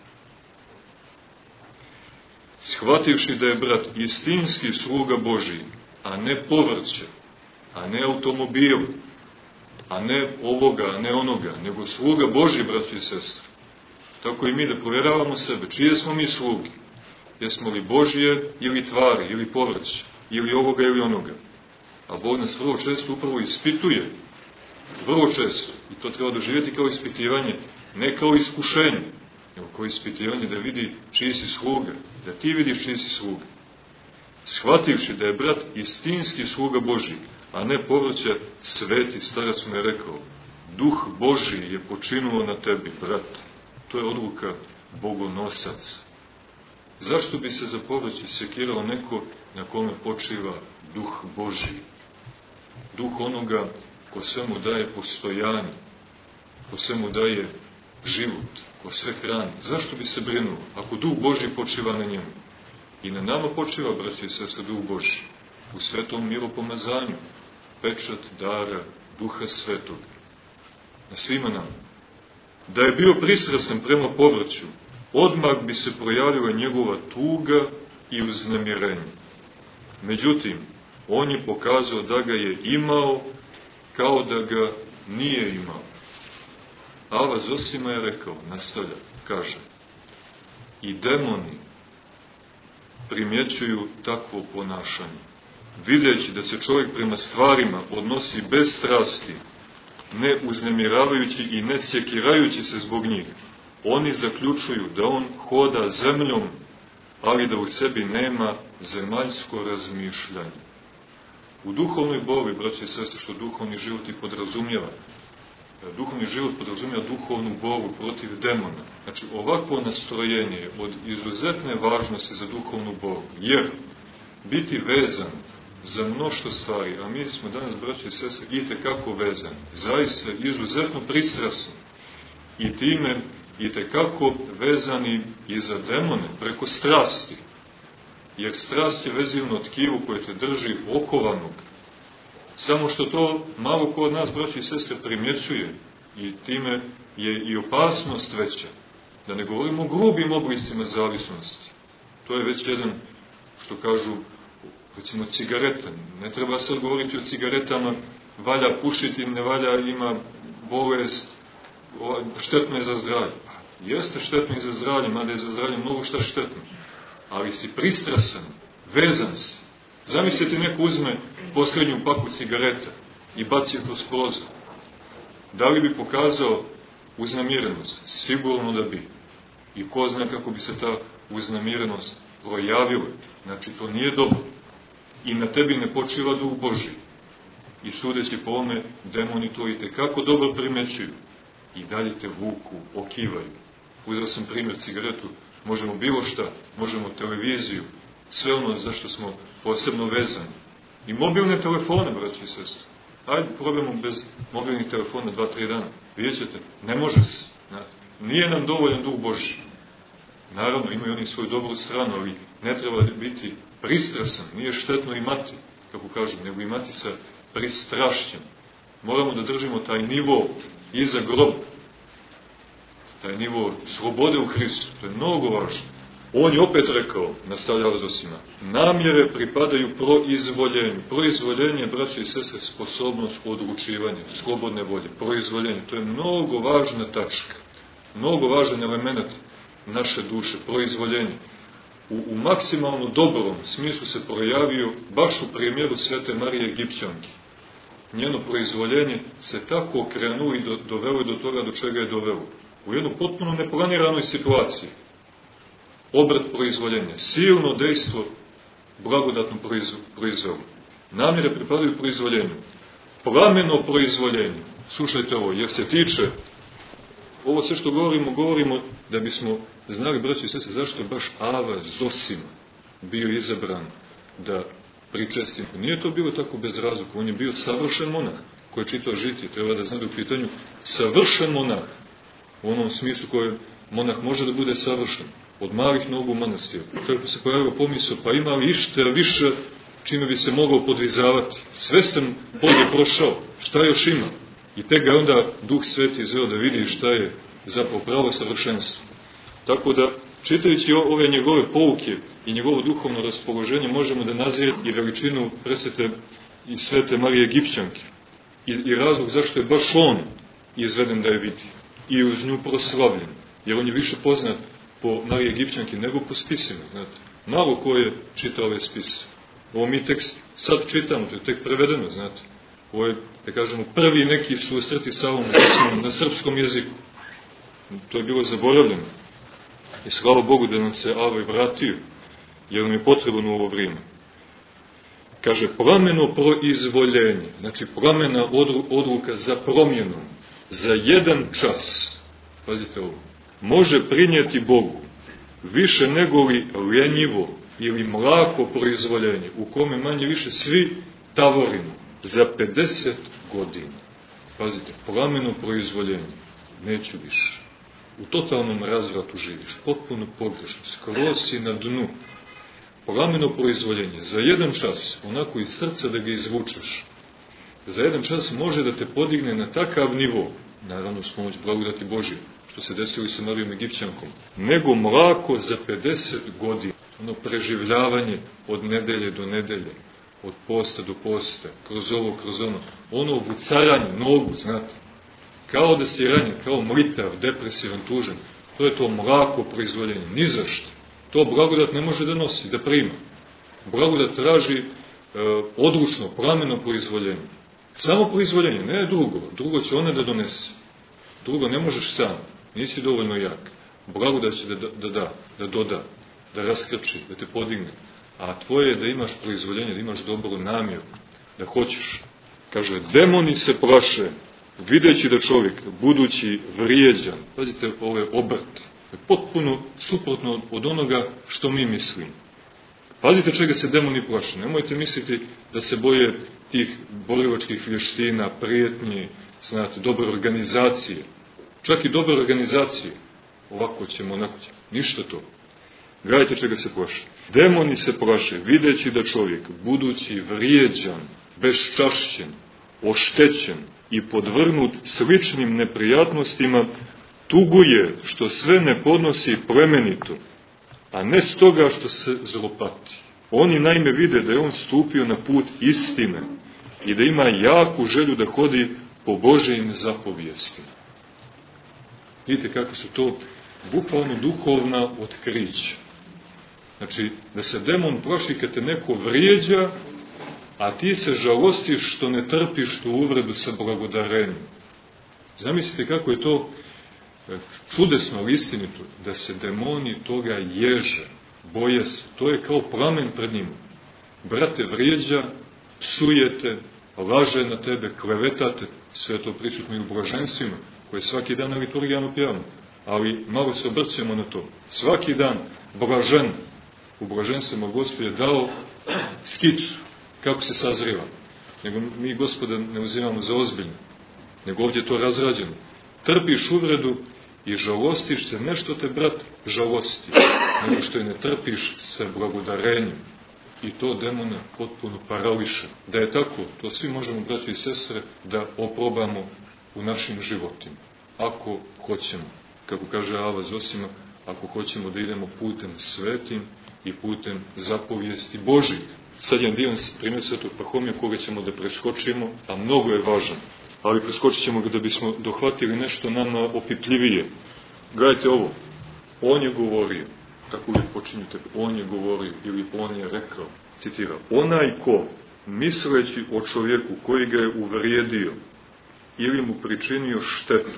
Shvativši da je brat istinski sluga Božiji, a ne povrće, a ne automobil, a ne ovoga, a ne onoga, nego sluga Božji, braći i sestre. Tako i mi da provjeravamo sebe. Čije smo mi slugi? Jesmo li Božije ili tvari, ili povrće, ili ovoga ili onoga? A Bog nas vrlo često upravo ispituje. Vrlo često. I to treba doživjeti kao ispitivanje, ne kao iskušenje, nego kao ispitivanje da vidi čiji si sluga, da ti vidiš čiji si sluga. Shvativši da je brat istinski sluga Božji, a ne povrće, sveti starac mu je rekao, Duh Božji je počinuo na tebi, brat. To je odluka bogonosaca. Zašto bi se za povrće sekirao neko na kome počiva Duh Božji? Duh onoga ko svemu daje postojanje, ko svemu daje život, ko sve hrani. Zašto bi se brinuo ako Duh Božji počiva na njemu? I na nama počiva, braći i sestre, Duh Božji, u svetom miropomazanju, pečat dara Duha Svetog, na svima nama. Da je bio pristrasan prema povrću, odmah bi se projavila njegova tuga i uznemirenje. Međutim, on je pokazao da ga je imao kao da ga nije imao. Ava Zosima je rekao, nastavlja, kaže, i demoni primjećuju takvo ponašanje. Videći da se čovjek prema stvarima odnosi bez strasti, ne uznemiravajući i ne sjekirajući se zbog njih, oni zaključuju da on hoda zemljom, ali da u sebi nema zemaljsko razmišljanje. U duhovnoj borbi, braći i sestre, što duhovni život i podrazumijeva, duhovni život podrazumijeva duhovnu borbu protiv demona. Znači, ovakvo nastrojenje je od izuzetne važnosti za duhovnu borbu, jer biti vezan za mnoštvo stvari, a mi smo danas, braći i sestre, itekako vezani, zaista izuzetno pristrasni i time itekako vezani i za demone preko strasti, jer strast je vezivno tkivo koje te drži okovanog. Samo što to malo ko od nas, braći i sestre, primjećuje i time je i opasnost veća. Da ne govorimo o grubim oblicima zavisnosti. To je već jedan, što kažu, recimo cigareta. Ne treba sad govoriti o cigaretama, valja pušiti, ne valja, ima bolest, štetno je za zdravlje. Jeste štetno i za zdravlje, mada je za zdravlje mnogo šta štetno. Ali si pristrasan, vezan si. Zamislite, neko uzme posljednju paku cigareta i baci je kroz prozor. Da li bi pokazao uznemirenost? Sigurno da bi. I ko zna kako bi se ta uznemirenost projavila. Znači, to nije dobro. I na tebi ne počiva Duh Božji. I sudeći po ome, demoni to i tekako dobro primećuju. I dalje te vuku, okivaju. Uzeo sam primjer cigaretu. Možemo bilo šta, možemo televiziju, sve ono za što smo posebno vezani. I mobilne telefone, braći i sestre. Hajde, probajmo bez mobilnih telefona 2-3 dana. Vidjet ćete, ne može se. Nije nam dovoljan Duh Božji. Naravno, imaju oni svoju dobru stranu, ali ne treba biti pristrasan. Nije štetno imati, kako kažem, nego imati sa pristrašćem. Moramo da držimo taj nivo iza groba. Taj nivo slobode u Hristu. To je mnogo važno. On je opet rekao, nastavljao Zosima, namjere pripadaju proizvoljenju. Proizvoljenje, braće i sestre, sposobnost odlučivanja, slobodne volje. Proizvoljenje, to je mnogo važna tačka. Mnogo važan element naše duše, proizvoljenje. U maksimalno dobrom smislu se projavio baš u primjeru Svete Marije Egipćanke. Njeno proizvoljenje se tako okrenuo i dovelo do toga do čega je dovelo. U jednu potpuno neplaniranoj situaciji. Obrat proizvoljenja, silno dejstvo blagodatno proizvelo. Namjere pripadaju proizvoljenju. Plameno proizvoljenje. Slušajte ovo, jer se tiče, ovo sve što govorimo da bismo znali, braći i sestre, zašto baš Ava Zosima bio izabran da pričesti. Nije to bilo tako bez razloga, on je bio savršen monah koji je čitao žitije, treba da zna da u pitanju savršen monah, u onom smislu koje monah može da bude savršen, od malih nogu manastira. Kako se pojavio pomisao, pa ima li išta više čime bi se mogao podvizavati. Sve sam polje prošao, šta još ima? I tek ga onda Duh Sveti izveo da vidi šta je zapravo pravo savršenstvo. Tako da, čitajući ove njegove pouke i njegovo duhovno raspoloženje, možemo da nazrijeti i veličinu presvete i Svete Marije Egipćanke. I razlog zašto je baš on izveden da je vidi. I uz nju proslavljen. Jer on je više poznat po Marije Egipćanke nego po spisima. Znate. Malo ko je čitao ove spise. Ovo mi tekst sad čitamo, to je tek prevedeno, znate. Ovo je, da kažemo, prvi neki susreti sa ovom na srpskom jeziku. To je bilo zaboravljeno. I slava Bogu da nam se Ava vratio, jer nam je potrebno u ovo vrijeme. Kaže, plameno proizvoljenje, znači plamena odluka za promjenom, za jedan čas, pazite ovo, može prinijeti Bogu više nego li ljenjivo ili mlako proizvoljenje, u kome manje više svi tavorimo, za 50 godina. Pazite, plameno proizvoljenje, neću više. U totalnom razvratu živiš, potpuno pogrešno, skroz si na dnu. Plameno proizvoljenje, za jedan čas, onako iz srca da ga izvučeš, za jedan čas može da te podigne na takav nivo, naravno s pomoć blagodati Božje, što se desilo i sa Marijom Egipćankom, nego mlako za 50 godina. Ono preživljavanje od nedelje do nedelje, od posta do posta, kroz ovo, kroz ono vucaranje nogu, znate, kao da si ranjen, kao mlitav, depresivan, tužan, to je to mlako proizvoljenje, ni zašto. To blagodat ne može da nosi, da prima. Blagodat traži odlučno, plameno proizvoljenje. Samo proizvoljenje, ne drugo. Drugo će ona da donese. Drugo ne možeš sam, nisi dovoljno jak. Blagodat će da doda, da raskrči, da te podigne. A tvoje je da imaš proizvoljenje, da imaš dobru namjeru, da hoćeš. Kaže, demoni se plaše, videći da čovjek, budući vrijeđan, pazite, ovo je obrt, potpuno suprotno od onoga što mi mislimo. Pazite čega se demoni plaše. Nemojte misliti da se boje tih borilačkih vještina, prijetnji, znate, dobre organizacije. Čak i dobre organizacije. Ovako ćemo, onako ćemo. Ništa to. Gledajte čega se plaše. Demoni se plaše, videći da čovjek, budući vrijeđan, beščašćen, oštećen i podvrnut sličnim neprijatnostima, tuguje što sve ne podnosi plemenito, a ne stoga što se zlopati. Oni naime vide da je on stupio na put istine i da ima jaku želju da hodi po Božjim zapovijestima. Vidite kako su to bukvalno duhovna otkrića. Znači, da se demon prošli kad te neko vrijeđa, a ti se žalostiš što ne trpiš tu uvredu sa blagodarenjem. Zamislite kako je to čudesno, ali istinito, da se demoni toga ježe, boje se. To je kao plamen pred njima. Brate vrijeđa, psujete, laže na tebe, klevetate, sve to pričutno i u blaženstvima, koje svaki dan na liturgijama pjevamo, ali malo se obrćemo na to. Svaki dan blažen, u blaženstvima Gospod je dao skic kako se sazriva. Nego mi Gospoda ne uzimamo za ozbiljno, nego ovdje je to razrađeno. Trpiš uvredu i žalostiš se, ne što te brat žalosti, nego što je ne trpiš sa blagodarenjem. I to demona potpuno parališe. Da je tako, to svi možemo, braći i sestre, da oprobamo u našim životima. Ako hoćemo, kako kaže Ava Zosima, ako hoćemo da idemo putem svetim i putem zapovijesti Božih. Sad jedan divan primjer Svetog Pahomija koga ćemo da preskočimo, a mnogo je važan. Ali preskočit ćemo ga da bismo dohvatili nešto nama opipljivije. Gledajte ovo, on je govorio, tako uvijek počinjete, on je govorio ili on je rekao, citira, onaj ko, misleći o čovjeku koji ga je uvrijedio ili mu pričinio štetu,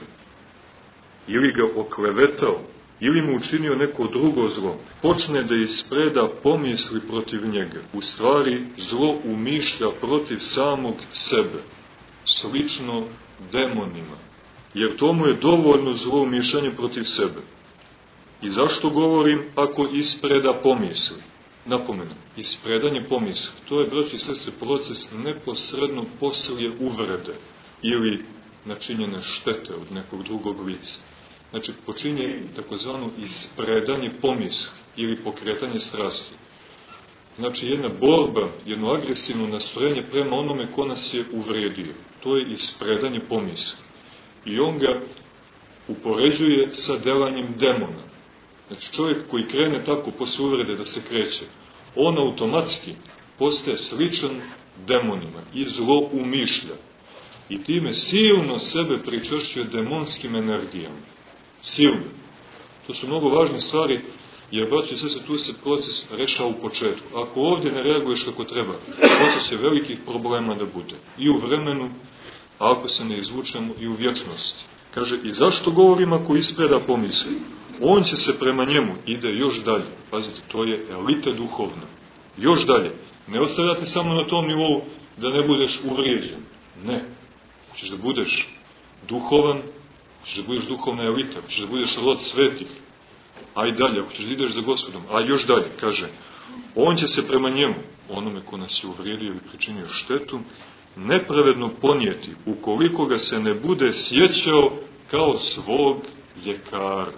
ili ga oklevetao, ili mu učinio neko drugo zlo, počne da ispreda pomisli protiv njega, u stvari zlo umišlja protiv samog sebe, slično demonima, jer tomu je dovoljno zlo umišljanje protiv sebe. I zašto govorim ako ispreda pomisli? Napomenu, ispredanje pomisli, to je, braći i sestre, proces neposredno poslije uvrede ili načinjene štete od nekog drugog lica. Znači, počinje takozvano ispredanje pomisli ili pokretanje strasti. Znači, jedna borba, jedno agresivno nastrojenje prema onome ko nas je uvrijedio. To je ispredanje pomisli. I on ga upoređuje sa delanjem demona. Znači, čovjek koji krene tako posle uvrede da se kreće, on automatski postaje sličan demonima i zlo umišlja. I time silno sebe pričvršćuje demonskim energijama. Silno. To su mnogo važne stvari, jer, braći i sestre, tu se proces rešava u početku. Ako ovdje ne reaguješ kako treba, proces je velikih problema da bude. I u vremenu, a ako se ne izvučemo, i u vječnosti. Kaže, i zašto govorim ako ispreda pomisli? On će se prema njemu, ide još dalje. Pazite, to je elita duhovna. Još dalje. Ne ostavljate samo na tom nivou da ne budeš uvrijeđen. Ne. Hoćeš da budeš duhovan, hoćeš da budeš duhovna elita, hoćeš da budeš rod svetih. A i dalje, ako ćeš da ideš za Gospodom, a još dalje, kaže, on će se prema njemu, onome ko nas je uvrijedio ili pričinio štetu, nepravedno ponijeti, ukoliko ga se ne bude sjećao kao svog ljekara.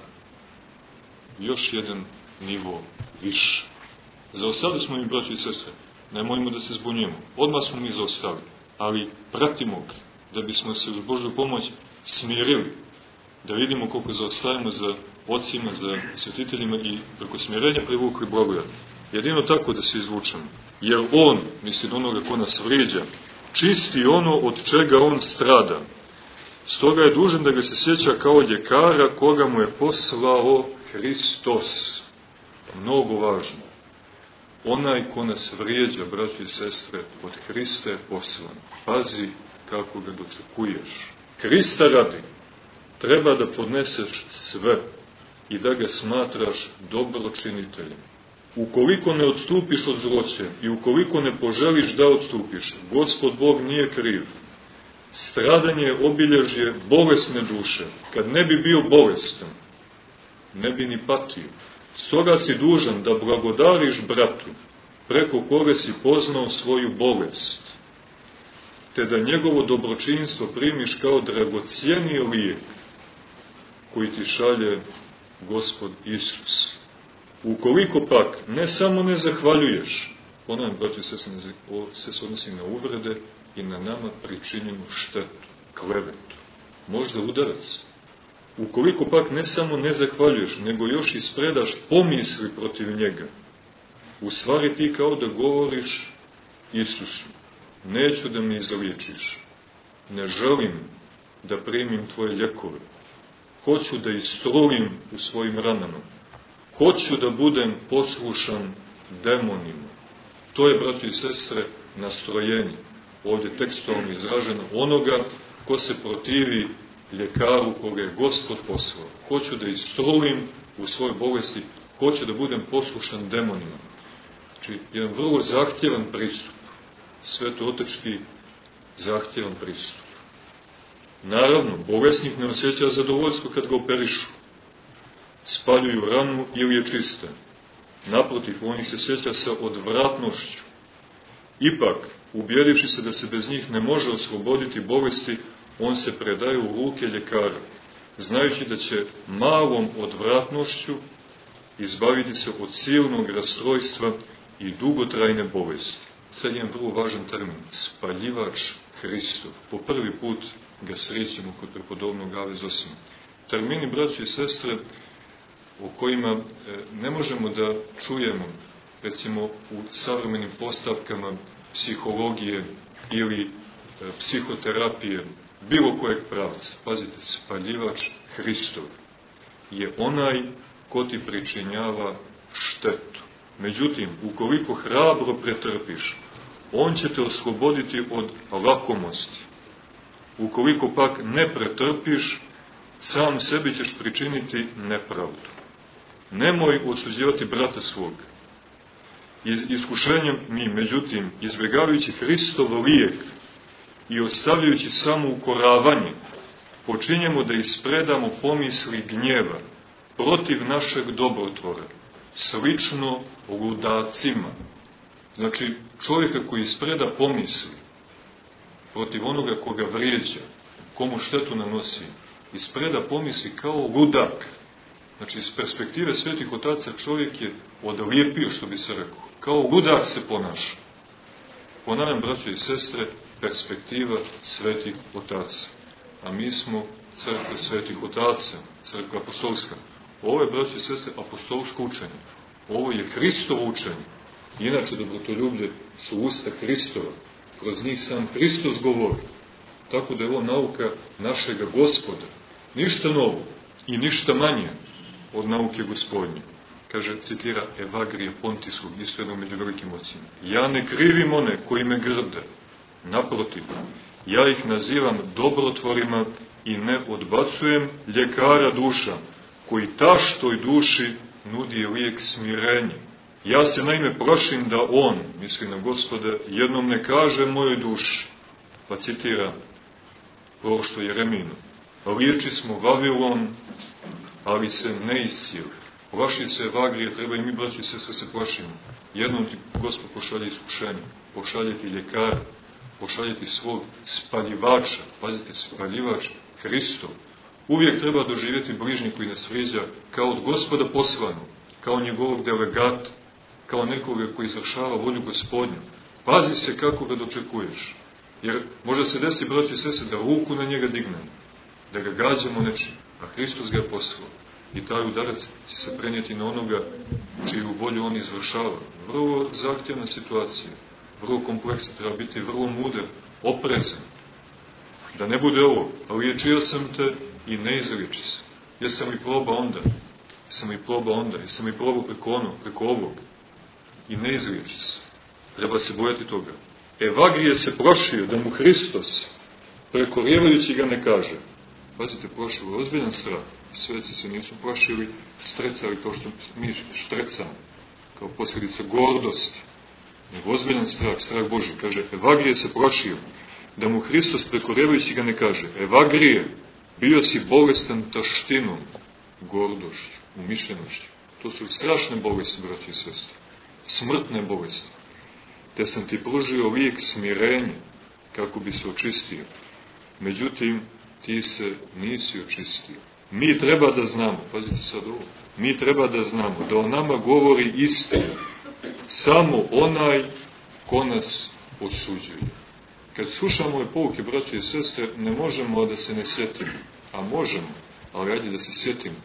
Još jedan nivo više. Zaostali smo mi, braći i sestre, nemojmo da se zbunjujemo. Odmah smo mi zaostali, ali pratimo ga, da bismo se uz Božju pomoć smirili, da vidimo koliko zaostajemo za ocima, za svetiteljima i preko smirenja privukli blagodat. Jedino tako da se izvučemo. Jer on, misli onoga ko nas vrijeđa, čisti ono od čega on strada. Stoga je dužan da ga se sjeća kao ljekara koga mu je poslao Hristos. Mnogo važno. Onaj ko nas vrijeđa, braći i sestre, od Hrista je poslan. Pazi kako ga dočekuješ. Hrista radi. Treba da podneseš sve i da ga smatraš dobročiniteljem. Ukoliko ne odstupiš od zloće i ukoliko ne poželiš da odstupiš, Gospod Bog nije kriv. Stradanje je obilježje bolesne duše. Kad ne bi bio bolestan, ne bi ni patio. Stoga si dužan da blagodariš bratu, preko koga si poznao svoju bolest, te da njegovo dobročinstvo primiš kao dragocijeniji lijek koji ti šalje Gospod Isus. Ukoliko pak ne samo ne zahvaljuješ, ponavljam, braći i sestre, sve se odnosi na uvrede i na nama pričinjenu štetu, klevetu, možda udarac. Ukoliko pak ne samo ne zahvaljuješ, nego još ispredaš pomisli protiv njega, u stvari ti kao da govoriš Isusu, neću da me izliječiš, ne želim da primim tvoje ljekove, hoću da istrulim u svojim ranama, Hoću da budem poslušan demonima. To je, braći i sestre, nastrojenje, ovdje tekstualno izraženo, onoga ko se protivi ljekaru koga je Gospod poslao. Hoću da istrulim u svojoj bolesti, hoću da budem poslušan demonima. Znači, jedan vrlo zahtjevan pristup, svetootečki zahtjevan pristup. Naravno, bolesnik ne osjeća zadovoljstvo kad ga operišu, spaljuju ranu ili je čista. Naprotiv, on ih se sjeća sa odvratnošću. Ipak, ubjedivši se da se bez njih ne može osloboditi bolesti, on se predaje u ruke ljekara, znajući da će malom odvratnošću izbaviti se od silnog rastrojstva i dugotrajne bolesti. Sad je vrlo važan termin, spaljivač Hristov. Po prvi put ga srećemo kod prepodobnog Ave Zosima. Termini, braći i sestre, o kojima ne možemo da čujemo, recimo u savremenim postavkama psihologije ili psihoterapije, bilo kojeg pravca. Pazite, spaljivač Hristov je onaj ko ti pričinjava štetu. Međutim, ukoliko hrabro pretrpiš, on će te osloboditi od lakomosti. Ukoliko pak ne pretrpiš, sam sebi ćeš pričiniti nepravdu. Nemoj osuđivati brata svog. Iskušenjem mi, međutim, izbjegavajući Hristov lijek i ostavljajući samo ukoravanje, počinjemo da ispredamo pomisli gnjeva protiv našeg dobrotvora, slično ludacima. Znači, čovjeka koji ispreda pomisli protiv onoga koga vrijeđa, komu štetu nanosi, ispreda pomisli kao ludak. Znači, iz perspektive svetih otaca čovjek je odlijepio, što bi se rekao. Kao ludak se ponaša. Ponavljam, braćo i sestre, perspektiva svetih otaca. A mi smo crkva svetih otaca, crkva apostolska. Ovo je, braćo i sestre, apostolsko učenje. Ovo je Hristovo učenje. Inače, dobrotoljublje su usta Hristova. Kroz njih sam Hristos govori. Tako da je ovo nauka našega Gospoda. Ništa novo i ništa manje od nauke Gospodnje. Kaže, citira Evagrija Pontijskog, isto jednog među velikim ocima. Ja ne krivim one koji me grde. Naprotiv, ja ih nazivam dobrotvorima i ne odbacujem ljekara duša, koji taštoj duši nudi lijek smirenja. Ja se naime plašim da on, misli na Gospoda, jednom ne kaže mojoj duši, pa citira proroštvo Jereminu. Liječi smo Vavilon, ali se ne iscijeli. Plaši se Evagrije, treba i mi, braći i sestre, se plašimo. Jednom ti Gospod pošalje iskušenje, pošalje ti ljekara, pošalje ti svog spaljivača, pazite, spaljivač Hristov. Uvijek treba doživjeti bližnji koji nas vrijeđa kao od Gospoda poslano, kao njegovog delegata, kao nekoga koji izvršava volju Gospodnju. Pazi se kako ga dočekuješ. Jer može se desi, braći i sestre, da ruku na njega dignemo, da ga gađamo nečim, a Hristos ga je poslao. I taj udarac će se prenijeti na onoga čiju volju on izvršava. Vrlo zahtjevna situacija, vrlo kompleksna, treba biti vrlo mudar, oprezan. Da ne bude ovo, a liječio sam te i ne izliječi se. Jesam li probao onda? Jesam li probao preko ovog? I ne izliječi se. Treba se bojati toga. Evagrije se prošio da mu Hristos, prekorijevajući ga, ne kaže. Pazite, prošao je ozbiljan strah. Sveci se nisu prošili, strecali kao što mi štrecamo, kao posljedica gordosti. Nego ozbiljan strah, strah Boži. Kaže, Evagrije se prošio da mu Hristos, prekorijevajući ga, ne kaže. Evagrije, bio si bolestan taštinom, gordošću, umišljenošću. To su strašne bolesti, braći i sestre. Smrtne bolesti. Te sam ti pružio lijek smirenja, kako bi se očistio. Međutim, ti se nisi očistio. Mi treba da znamo, pazite sad ovo, mi treba da znamo da o nama govori istina samo onaj ko nas osuđuje. Kad slušamo ove pouke, braće i sestre, ne možemo da se ne sjetimo. A možemo, ali ajde da se sjetimo.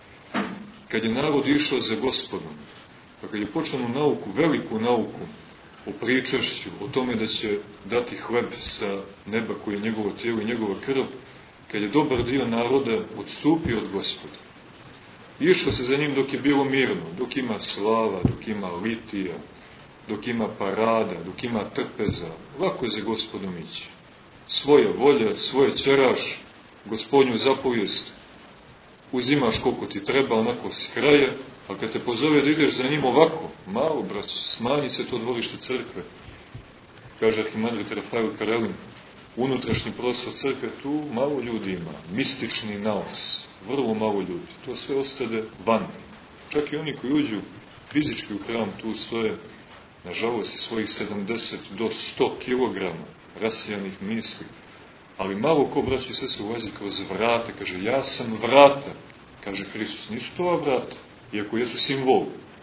Kad je narod išao za Gospodom, pa kad je počelo nauku, veliku nauku, o pričašću, o tome da će dati hleb sa neba koji je njegovo tijelo i njegova krv, kad je dobar dio naroda odstupio od Gospoda. Išlo se za njim dok je bilo mirno, dok ima slava, dok ima litija, dok ima parada, dok ima trpeza. Lako je za Gospodom ići. Svoja volja, svoje ćeraš, Gospodnju zapovijest, uzimaš koliko ti treba, onako s kraja, a kad te pozove da ideš za njim ovako, malo, braćo, smanji se to dvorište crkve. Kaže arhimandrit Rafael Karelin, unutrašnji prostor crkve, tu malo ljudi ima, mistični naos, vrlo malo ljudi, to sve ostade van. Čak i oni koji uđu fizički u hram, tu stoje, nažalost, i svojih 70 do 100 kilograma rasijanih misli, ali malo ko, braći i sestre, ulazi kroz vrata, kaže, ja sam vrata, kaže Hristos, nisu to vrata, iako jesu simbol,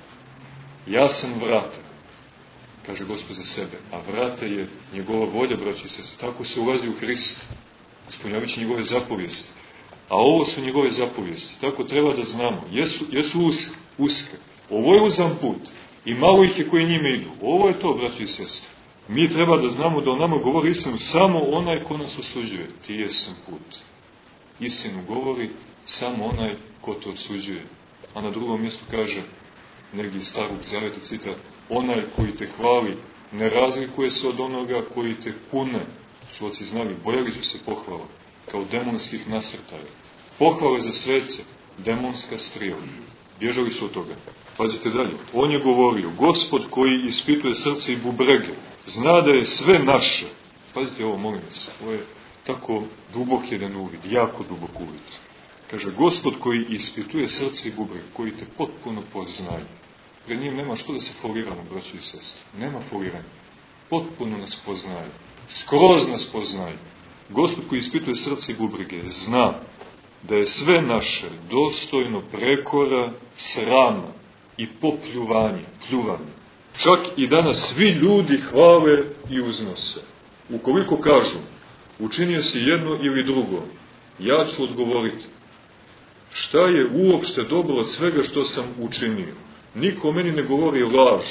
ja sam vrata, kaže Gospod za sebe, a vrata je njegova volja, braći i sestre, tako se ulazi u Hrista, ispunjavajući njegove zapovijesti, a ovo su njegove zapovijesti, tako treba da znamo, jesu uske, ovo je uzan put, i malo ih je koji njime idu, ovo je to, braći i sestre. Mi treba da znamo da o nama govori istinu samo onaj ko nas osuđuje. Ti jesam put. Istinu govori samo onaj ko to osuđuje. A na drugom mjestu kaže, negdje iz Starog Zaveta citat, onaj koji te hvali ne razlikuje se od onoga koji te kune. Su oci znali, bojali su se pohvala, kao demonskih nasrtaja. Pohvale za svece, demonska strijela. Bježali su od toga. Pazite dalje, on je govorio, Gospod koji ispituje srce i bubrege, zna da je sve naše. Pazite ovo, molim vas, ovo je tako dubok jedan uvid, jako dubok uvid. Kaže, Gospod koji ispituje srce i bubrege, koji te potpuno poznaje. Pred njim nema što da se foliramo, braći i sestre. Nema foliranja. Potpuno nas poznaje. Skroz nas poznaje. Gospod koji ispituje srce i bubrege zna da je sve naše dostojno prekora, srama i popljuvanje, pljuvanje. Čak i danas svi ljudi hvale i uznose. Ukoliko kažu, učinio si jedno ili drugo, ja ću odgovoriti, šta je uopšte dobro od svega što sam učinio? Niko meni ne govori laž,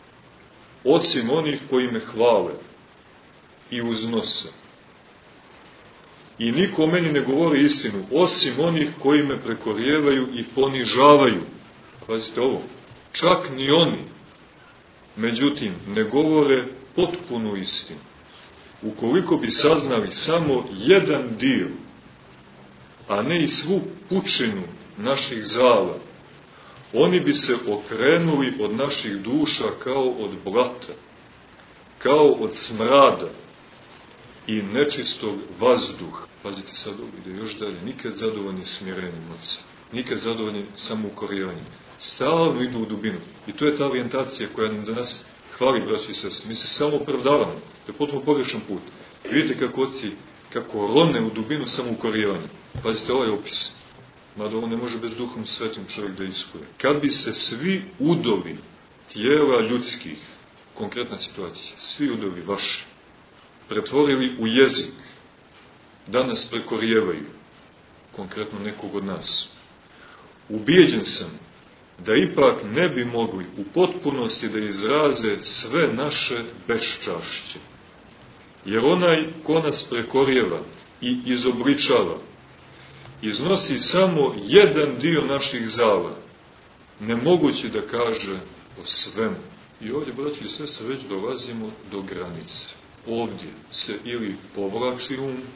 osim onih koji me hvale i uznose. I niko meni ne govori istinu, osim onih koji me prekorijevaju i ponižavaju. Pazite ovo, čak ni oni, međutim, ne govore potpunu istinu. Ukoliko bi saznali samo jedan dio, a ne i svu pučinu naših zala, oni bi se okrenuli od naših duša kao od blata, kao od smrada i nečistog vazduha. Pazite sad, ide još dalje, nikad zadovoljni smirenjem oca, nikad zadovoljni samoukorjevanjem. Stalno idu u dubinu. I to je ta orijentacija koja nam danas hvali, braći i sestri. Mi se samo opravdavamo. To je potpuno pogrešan put. Vidite kako oci, kako rone u dubinu samoukorjevanja. Pazite ovaj opis. Mada ovo ne može bez Duhom Svetim čovjek da iskuje. Kad bi se svi udovi tijela ljudskih, konkretna situacija, svi udovi vaši, pretvorili u jezik, da nas prekorijevaju, konkretno nekog od nas, ubijeđen sam da ipak ne bi mogli u potpunosti da izraze sve naše beščašće. Jer onaj ko nas prekorijeva i izobličava, iznosi samo jedan dio naših zala, nemoguće da kaže o svemu. I ovdje, braći i sestre, već dolazimo do granice. Ovdje se ili povlači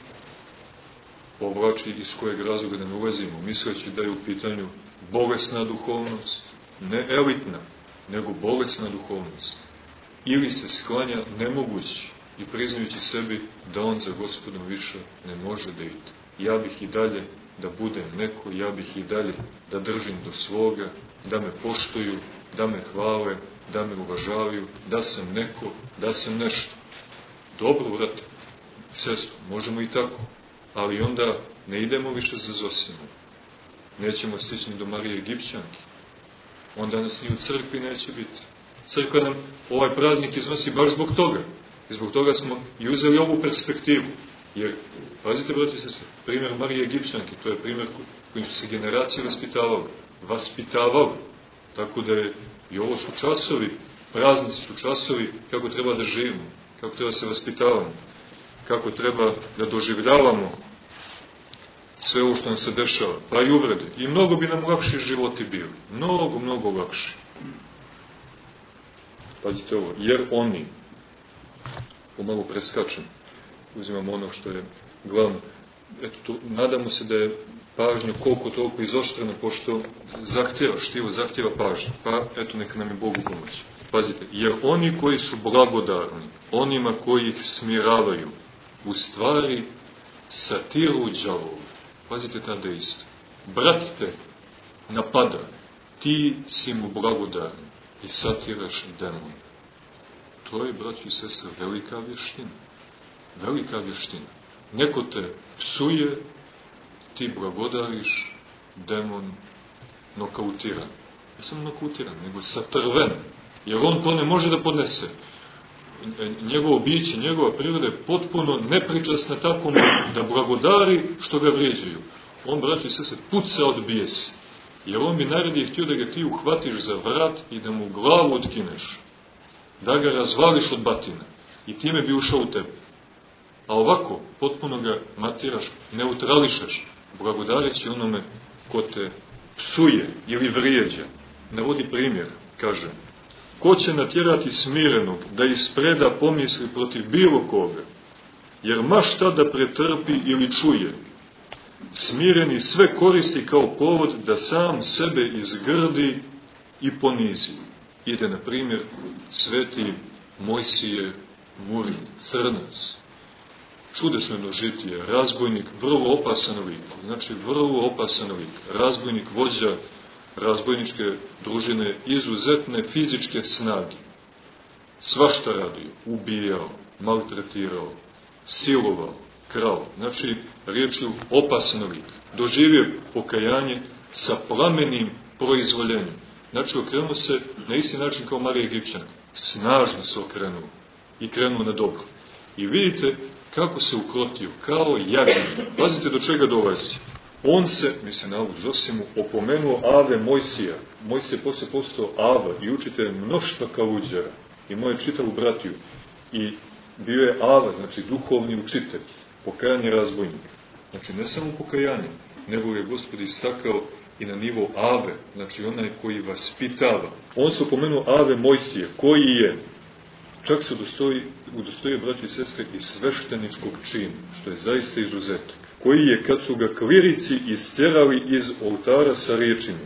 povlači iz kojeg razloga da ne ulazimo, misleći da je u pitanju bolesna duhovnost, ne elitna, nego bolesna duhovnost. Ili se sklanja nemogući i priznajući sebi da on za Gospodom više ne može da ide. Ja bih i dalje da budem neko, ja bih i dalje da držim do svoga, da me poštuju, da me hvale, da me uvažavaju, da sam neko, da sam nešto. Dobro, brate, sestro, možemo i tako, ali onda ne idemo više za Zosimom. Nećemo stići ni do Marije Egipćanke. Onda nas ni u crkvi neće biti. Crkva nam ovaj praznik iznosi baš zbog toga. I zbog toga smo i uzeli ovu perspektivu. Jer, pazite, brati se, primjer Marije Egipćanke, to je primjer kojim su se generacije vaspitavali. Tako da je, i ovo su časovi, praznici su časovi kako treba da živimo, kako treba da se vaspitavamo, kako treba da doživljavamo sve ovo što nam se dešava, pa i uvrede. I mnogo bi nam lakši životi bili. Mnogo, mnogo lakši. Pazite ovo, jer oni, pomalo preskačem, uzimamo ono što je glavno, eto, nadamo se da je pažnja koliko toliko izoštrena, pošto štivo zahtjeva pažnju, pa eto neka nam je Bogu pomoći. Pazite, jer oni koji su blagodarni, onima koji ih smiravaju, u stvari satiru đavola. Pazite ta dejstva. Brat te napada, ti si mu blagodarni i satiraš demon. To je, braći i sestre, velika vještina. Velika vještina. Neko te psuje, ti blagodariš, demon nokautiran. Ne samo nokautiran, nego satrven. Jer on to ne može da podnese. Njegovo biće, njegova priroda je potpuno nepričasna takvom da blagodari što ga vrijeđaju. On, braći i sestre, puca od bijesa. Jer on bi naredi htio da ga ti uhvatiš za vrat i da mu glavu otkineš. Da ga razvališ od batina. I time bi ušao u tebe. A ovako, potpuno ga matiraš, neutrališeš, blagodareći onome ko te psuje ili vrijeđa. Navodi primjer, kaže, ko će natjerati smirenog da ispreda pomisli protiv bilo koga, jer ma šta da pretrpi ili čuje, smireni sve koristi kao povod da sam sebe izgrdi i ponizi. Ide, na primjer, sveti Mojsije Murin, crnac, čudesno dožitije, razbojnik, vrlo opasan lik, znači vrlo opasan lik, razbojnik, vođa razbojničke družine, izuzetne fizičke snage. Svašta radio, ubijao, maltretirao, silovao, krao, znači riječju opasan lik. Doživio pokajanje sa plamenim proizvoljenjem. Znači okrenuo se na isti način kao Marija Egipćanka. Snažno se okrenuo i krenuo na dobro. I vidite kako se ukrotio, kao jagnje. Pazite do čega dolazi. On se, mislim na ovu Zosimu, opomenuo Ave Mojsija. Mojsije poslije postao Ava i učitelj mnoštva kaluđara. Imao je čitavu bratiju. I bio je Ava, znači duhovni učitelj, pokajanje razbojnika. Znači ne samo pokajanje, nego je Gospod istakao i na nivo Ave, znači onaj koji vaspitava. On se opomenuo Ave Mojsije, koji je, čak se udostojio, braći i sestre, i svešteničkog čina, što je zaista izuzetak, koji je, kad su ga klirici istjerali iz oltara sa riječima,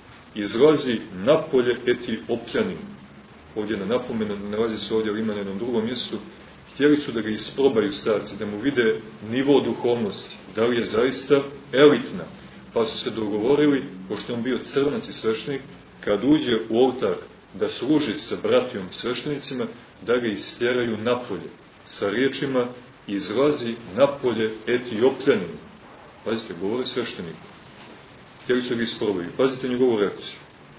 izlazi napolje Etiopljanin. Ovdje na napomenu, nalazi se ovdje, ali ima na jednom drugom mjestu, htjeli su da ga isprobaju starci, da mu vide nivo duhovnosti, da li je zaista elitna, pa su se dogovorili, pošto on bio crnac i sveštenik, kad uđe u oltar da služi sa bratijom sveštenicima, da ga istjeraju napolje, sa riječima izlazi napolje Etiopljanin. Pazite, govori sveštenik. Htjeli su ga isprobaju. Pazite njegovu reakciju.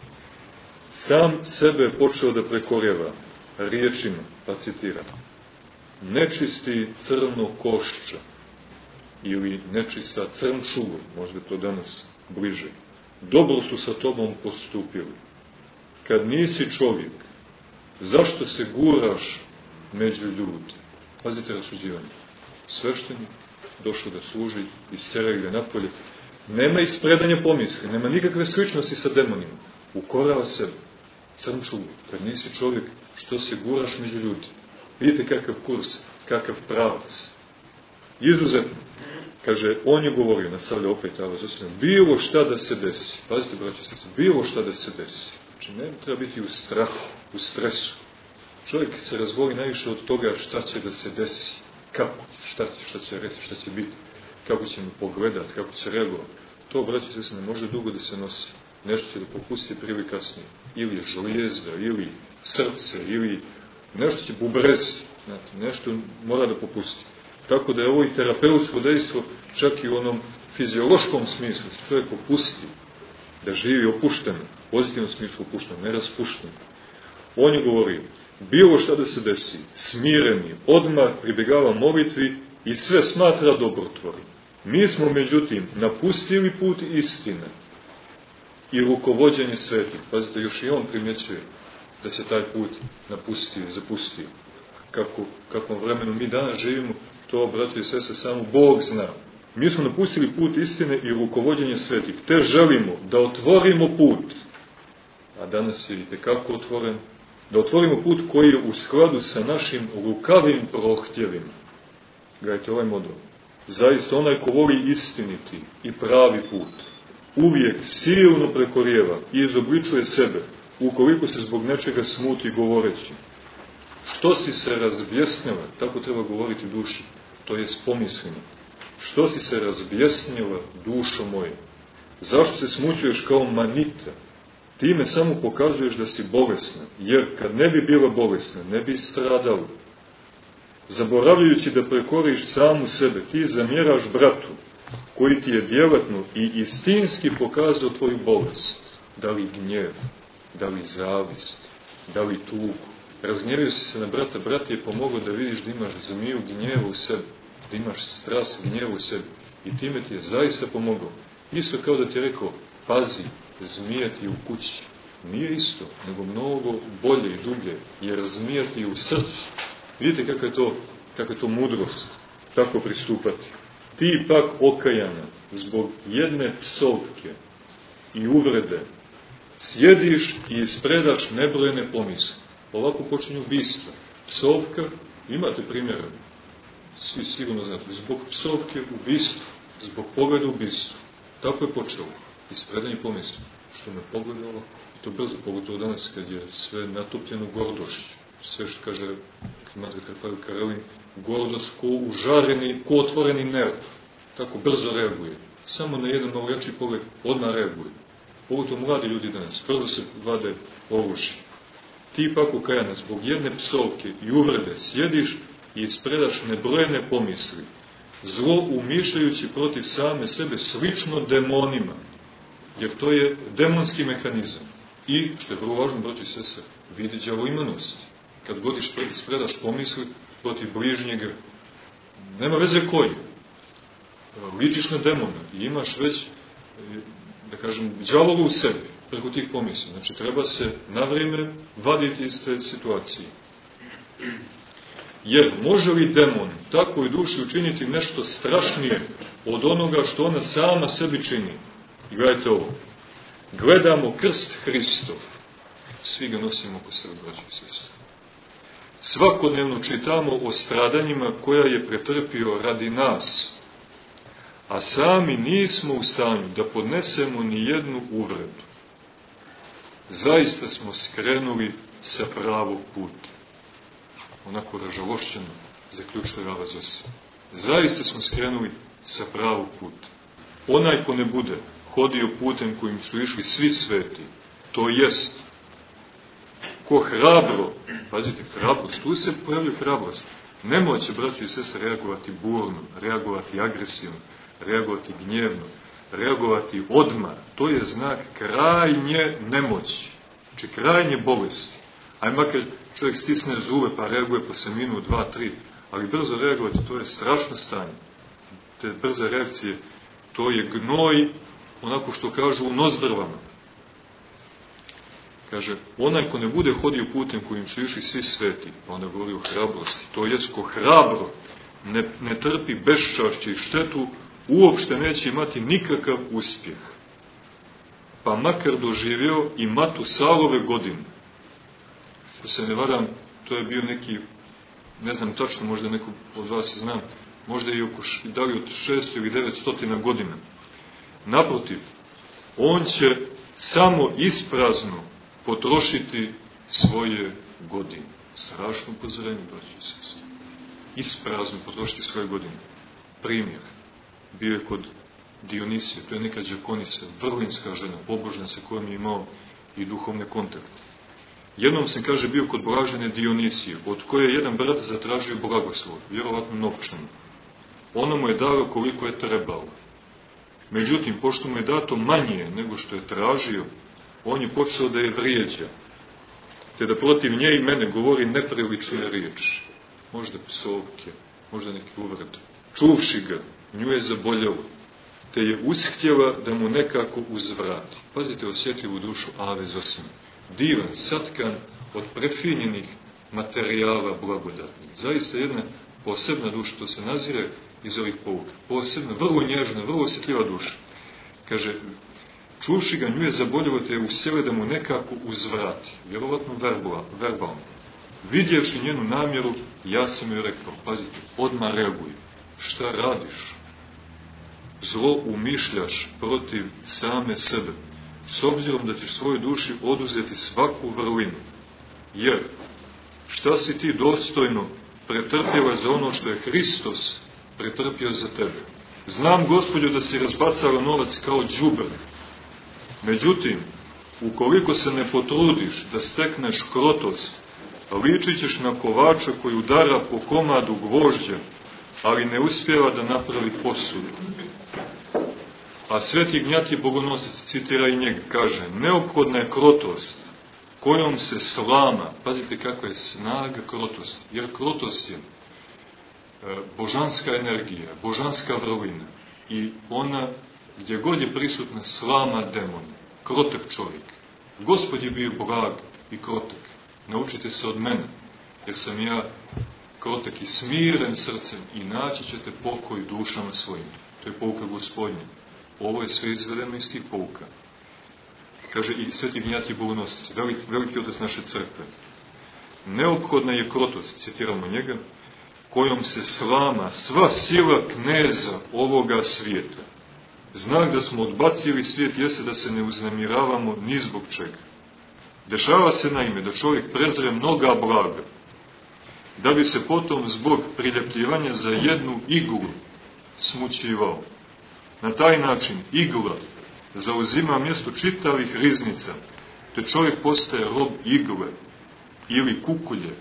Sam sebe je počeo da prekorjeva riječima, pa citiram, nečisti crno košča ili nečista crnčugo, možda to danas bliže, dobro su sa tobom postupili. Kad nisi čovjek, zašto se guraš među ljudi? Pazite rasuđivanje. Sveštenik došao da služi, isceraju ga napolje. Nema ispredanja pomisli, nema nikakve sličnosti sa demonima. Ukorava sebe. Crnčugo, kad nisi čovjek, što se guraš među ljudi? Vidite kakav kurs, kakav pravac. Izuzetno. Kaže, on je govorio, nastavlja opet Ava Zosima, bilo šta da se desi. Pazite, braći, bilo šta da se desi. Znači, ne treba biti u strahu, u stresu. Čovjek se razvoli najviše od toga šta će da se desi. Kako? Šta će reći, šta će biti? Kako će mu pogledati, kako će reagovati? To, braći, se ne može dugo da se nosi. Nešto će da popusti prije kasnije. Ili je žlijezda, ili srce, ili nešto će bubreziti. Nešto mora da popusti. Tako da je ovo i terapeutsko dejstvo, čak i u onom fiziološkom smislu. Čovjek opusti, da živi opušteno, u pozitivnom smislu opušteno, ne raspušteno. On je govorio, bilo šta da se desi, smireni, odmah pribjegava molitvi i sve smatra dobrotvorim. Mi smo, međutim, napustili put istine i rukovođenje svetim. Pazite, još i on primjećuje da se taj put napustio, zapustio. Kakvom vremenu mi danas živimo, to, braći i sestre, samo Bog zna. Mi smo napustili put istine i rukovođenje svetih, te želimo da otvorimo put, a danas je i tekako otvoren, da otvorimo put koji je u skladu sa našim lukavim prohtjevima. Gledajte ovaj model. Zaista onaj ko voli istiniti i pravi put, uvijek silno prekorijeva i izobličuje sebe, ukoliko se zbog nečega smuti govoreći. Što si se razbjesnila, tako treba govoriti duši, to je pomislima. Što si se razbjesnila, dušo moje? Zašto se smućuješ kao manita? Time samo pokazuješ da si bolesna, jer kad ne bi bila bolesna, ne bi stradala. Zaboravljajući da prekoriš samu sebe, ti zamjeraš bratu, koji ti je djelatno i istinski pokazao tvoju bolest. Da li gnjev, da li zavist, da li tugu. Razgnjevio si se na brata, brat je pomogao da vidiš da imaš zmiju gnjeva u sebi, da imaš strast gnjeva u sebi. I time ti je zaista pomogao. Isto kao da ti je rekao, pazi, zmija ti u kući. Nije isto, nego mnogo bolje i dublje, jer zmija ti u srcu. Vidite kakva je to mudrost, tako pristupati. Ti pak okajana, zbog jedne psovke i uvrede, sjediš i ispredaš nebrojene pomisle. Ovako počinju ubistva. Psovka, imate primjera, svi sigurno znate, zbog psovke ubistva, zbog pogleda ubistva. Tako je počelo. Ispredanje pomisli. Što me pogledalo, i to brzo, pogotovo danas kad je sve natopljeno gordošću. Sve što kaže Matar Karelin, gordost ko užareni, ko otvoreni nerv. Tako brzo reaguje. Samo na jedan malo jači pogled odmah reaguje. Pogotovo mladi ljudi danas, brzo se vade oružje. Ti pak okajana, zbog jedne psovke i uvrede sjediš i ispredaš nebrojene pomisli, zlo umišljajući protiv same sebe slično demonima, jer to je demonski mehanizam. I, što je vrlo važno, braći i sestre, vidi đavoimanosti. Kad god ispredaš pomisli protiv bližnjega, nema veze koji. Ličiš na demona i imaš već, da kažem, đavola u sebi preko tih pomisli. Znači, treba se na vrijeme vaditi iz te situacije. Jer može li demon takvoj duši učiniti nešto strašnije od onoga što ona sama sebi čini? I gledajte ovo. Gledamo krst Hristov. Svi ga nosimo oko sebe, braći i sestre. Svakodnevno čitamo o stradanjima koja je pretrpio radi nas, a sami nismo u stanju da podnesemo ni jednu uvredu. Zaista smo skrenuli sa pravog puta. Onako ražalošćeno zaključuje Rava Zosima. Zaista smo skrenuli sa pravog puta. Onaj ko ne bude hodio putem kojim su išli svi sveti, to jest ko hrabro, pazite, hrabrost, tu se pojavljuje hrabrost. Nemoće, braći i sestre, reagovati burno, reagovati agresivno, reagovati gnjevno, reagovati odmah. To je znak krajnje nemoći, znači krajnje bolesti. Aj makar čovjek stisne zube pa reaguje posle minut, 2, 3, ali brzo reagovati, to je strašno stanje. Te brze reakcije, to je gnoj, onako što kažu u nozdrvama. Kaže, onaj ko ne bude hodio putem kojim su išli svi sveti, pa onda govori o hrabrosti, to jest ko hrabro ne trpi beščašće i štetu, uopšte neće imati nikakav uspjeh. Pa makar doživio i Matusalove godine. Ko se ne varam, to je bio neki, ne znam tačno, možda neko od vas znam, možda i oko, da li od 600 ili 900 godina. Naprotiv, on će samo isprazno potrošiti svoje godine. Strašno upozorenje, braći i sestre. Isprazno potrošiti svoje godine. Primjer. Bio je kod Dionisije, to je neka đakonica, vrlinska žena, pobožna sa kojom je imao i duhovne kontakte. Jednom sam, kaže, bio kod blažene Dionisije, od koje je jedan brat zatražio blagoslov, vjerovatno novčano. Ona mu je dala koliko je trebalo. Međutim, pošto mu je dato manje nego što je tražio, on je počeo da je vrijeđa, te da protiv nje i mene govori neprilične riječi. Možda psovke, možda neke uvrede. Čuvši ga, nju je zaboljelo, te je ushtjela da mu nekako uzvrati. Pazite osjetljivu dušu Ave Zosime. Divan, satkan od prefinjenih materijala blagodatnih. Zaista jedna posebna duša, to se nazire iz ovih pouka, posebna, vrlo nježna, vrlo osjetljiva duša. Kaže, čuvši ga, nju je zaboljelo, te je usjele da mu nekako uzvrati, vjerovatno verbalno. Vidjevši njenu namjeru, ja sam joj rekao, pazite, odmah reaguj, šta radiš? Zlo umišljaš protiv same sebe, s obzirom da ćeš svojoj duši oduzeti svaku vrlinu. Jer, šta si ti dostojno pretrpjela za ono što je Hristos pretrpio za tebe? Znam, Gospodju, da si razbacala novac kao đubre. Međutim, ukoliko se ne potrudiš da stekneš krotost, ličit ćeš na kovača koji udara po komadu gvožđa, ali ne uspijeva da napravi posudu. A Sveti Gnjati Bogonosac, citira i njega, kaže, neophodna je krotost, kojom se slama, pazite kakva je snaga krotosti, jer krotost je božanska energija, božanska vrlina i ona, gdje god je prisutna, slama demona, krotak čovjek. Gospod je bio blag i krotak, naučite se od mene, jer sam ja krotak i smiren srcem i naći ćete pokoj dušama svojim. To je pouka Gospodnja. Ovo je sve izvedeno iz tih pouka. Kaže i Sveti Gnjati Bogonosac, veliki otac naše crkve. Neophodna je krotost, citiramo njega, kojom se slama sva sila kneza ovoga svijeta. Znak da smo odbacili svijet jeste da se ne uznemiravamo ni zbog čega. Dešava se naime da čovjek prezre mnoga blaga, da bi se potom zbog priljepljivanja za jednu iglu smućivao. Na taj način igla zauzima mjesto čitavih riznica, te čovjek postaje rob igle ili kukulje,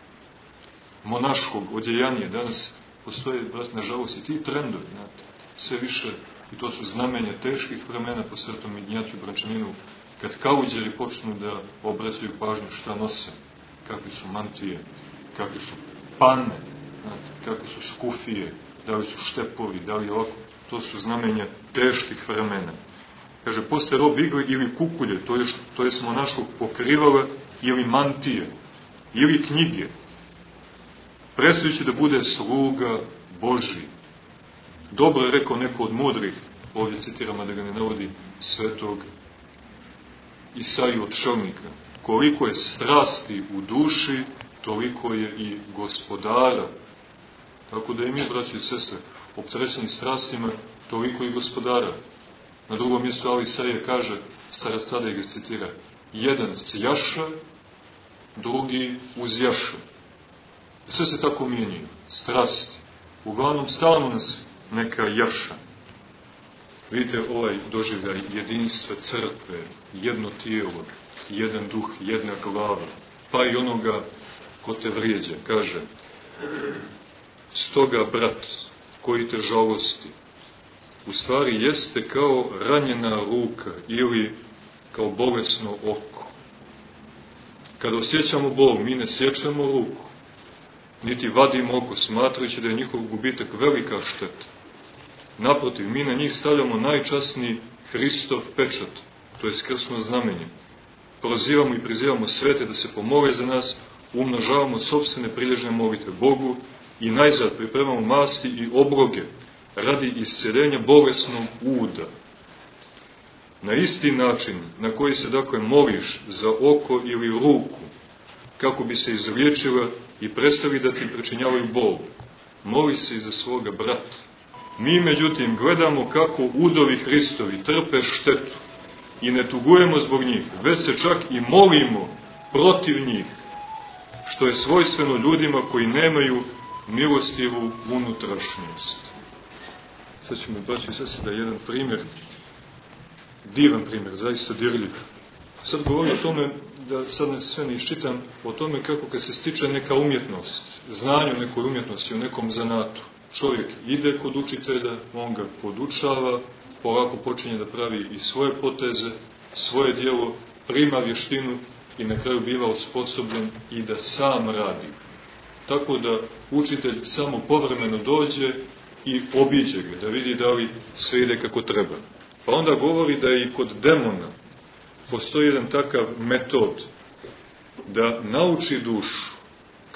monaškog odjejanije. Danas postoje, nažalost, i ti trendovi, znate, sve više, i to su znamenja teških vremena po Svetom Ignjatiju Brančaninu, kad kauđeri počnu da obraćaju pažnju šta nose, kakve su mantije, kakve su pane, znate, kakve su skufije, da li su štepovi, da li ovako, to su znamenja teških vremena. Kaže, postaje rob igle ili kukulje, to je monaškog pokrivala, ili mantije, ili knjige, prestajući da bude sluga Božji. Dobro je rekao neko od mudrih, ovdje citiramo da ga ne navodi, svetog Isaiju od Čelnika. Koliko je strasti u duši, toliko je i gospodara. Tako da i mi, braći i sestre, opterećeni strastima, toliko i gospodara. Na drugom mjestu Ali Isaija kaže, starac Sadej ga citira, jedan sjaša, drugi uzjaša. Sve se tako mijenjaju, strasti. Uglavnom stalno nas neka jaša. Vidite ovaj doživljaj jedinstva crkve, jedno tijelo, jedan duh, jedna glava, pa i onoga ko te vrijeđa, kaže, stoga, brat, koji te žalosti, u stvari jeste kao ranjena ruka ili kao bolesno oko. Kada osjećamo bol, mi ne sjećamo ruku, niti vadimo oko, smatrajući da je njihov gubitak velika šteta. Naprotiv, mi na njih stavljamo najčasniji Hristov pečat, to je krsno znamenje. Prozivamo i prizivamo svete da se pomole za nas, umnožavamo sopstvene prilježne molitve Bogu i najzad pripremamo masti i obroge radi isceljenja bolesnog uda. Na isti način na koji se dakle moliš za oko ili ruku, kako bi se izliječila i prestali da ti pričinjavaju bol, moli se i za svoga brata. Mi, međutim, gledamo kako udovi Hristovi trpe štetu i ne tugujemo zbog njih, već se čak i molimo protiv njih, što je svojstveno ljudima koji nemaju milostivu unutrašnjost. Sad ćemo, braći i sestre, da je jedan primjer, divan primjer, zaista dirljiv. Sad govorim o tome, da sad sve ne iščitam, o tome kako kad se stiče neka umjetnost, znanje o nekoj umjetnosti, o nekom zanatu. Čovjek ide kod učitelja, on ga podučava, polako počinje da pravi i svoje poteze, svoje djelo, prima vještinu i na kraju biva osposobljen i da sam radi. Tako da učitelj samo povremeno dođe i obiđe ga, da vidi da li sve ide kako treba. Pa onda govori da i kod demona postoji jedan takav metod da nauči dušu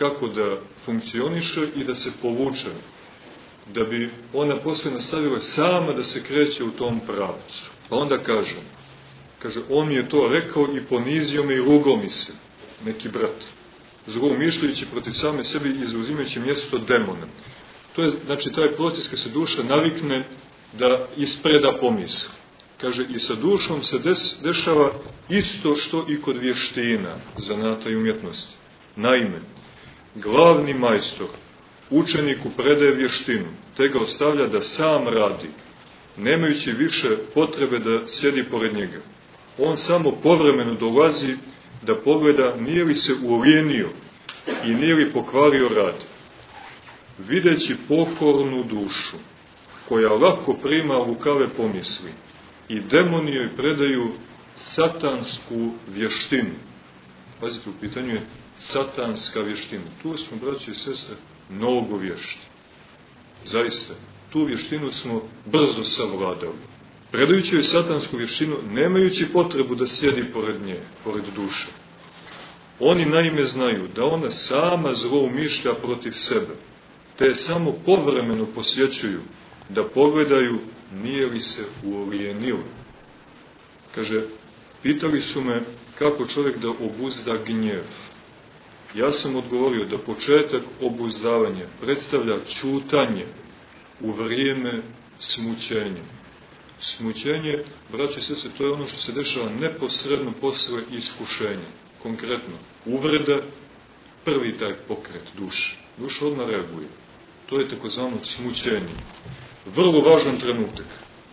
kako da funkcioniše i da se povuče, da bi ona posle nastavila sama da se kreće u tom pravcu. Pa onda kaže, on mi je to rekao i ponizio me i rugao mi se, neki brat, zloumišljajući protiv same sebi i zauzimajući mjesto demona. To je, znači, taj proces kad se duša navikne da ispreda pomisli. Kaže, i sa dušom se dešava isto što i kod vještina, zanata i umjetnosti. Naime, glavni majstor učeniku predaje vještinu, te ga ostavlja da sam radi, nemajući više potrebe da sjedi pored njega. On samo povremeno dolazi da pogleda nije li se ulijenio i nije li pokvario rad. Videći pokornu dušu, koja lako prima lukave pomisli, i demoni joj predaju satansku vještinu. Pazite, u pitanju je satanska vještina. Tu smo, braći i sestre, mnogo vješti. Zaista, tu vještinu smo brzo savladali. Predajući joj satansku vještinu, nemajući potrebu da sjedi pored nje, pored duše. Oni naime znaju da ona sama zloumišlja protiv sebe, te samo povremeno posjećuju da pogledaju nije li se ulijenilo. Kaže, pitali su me kako čovjek da obuzda gnjev. Ja sam odgovorio da početak obuzdavanja predstavlja ćutanje u vrijeme smućenja. Smućenje, braće i sestre, to je ono što se dešava neposredno posle iskušenja. Konkretno, uvreda, prvi taj pokret duše. Duša odmah reaguje. To je takozvano smućenje. Vrlo važan trenutak.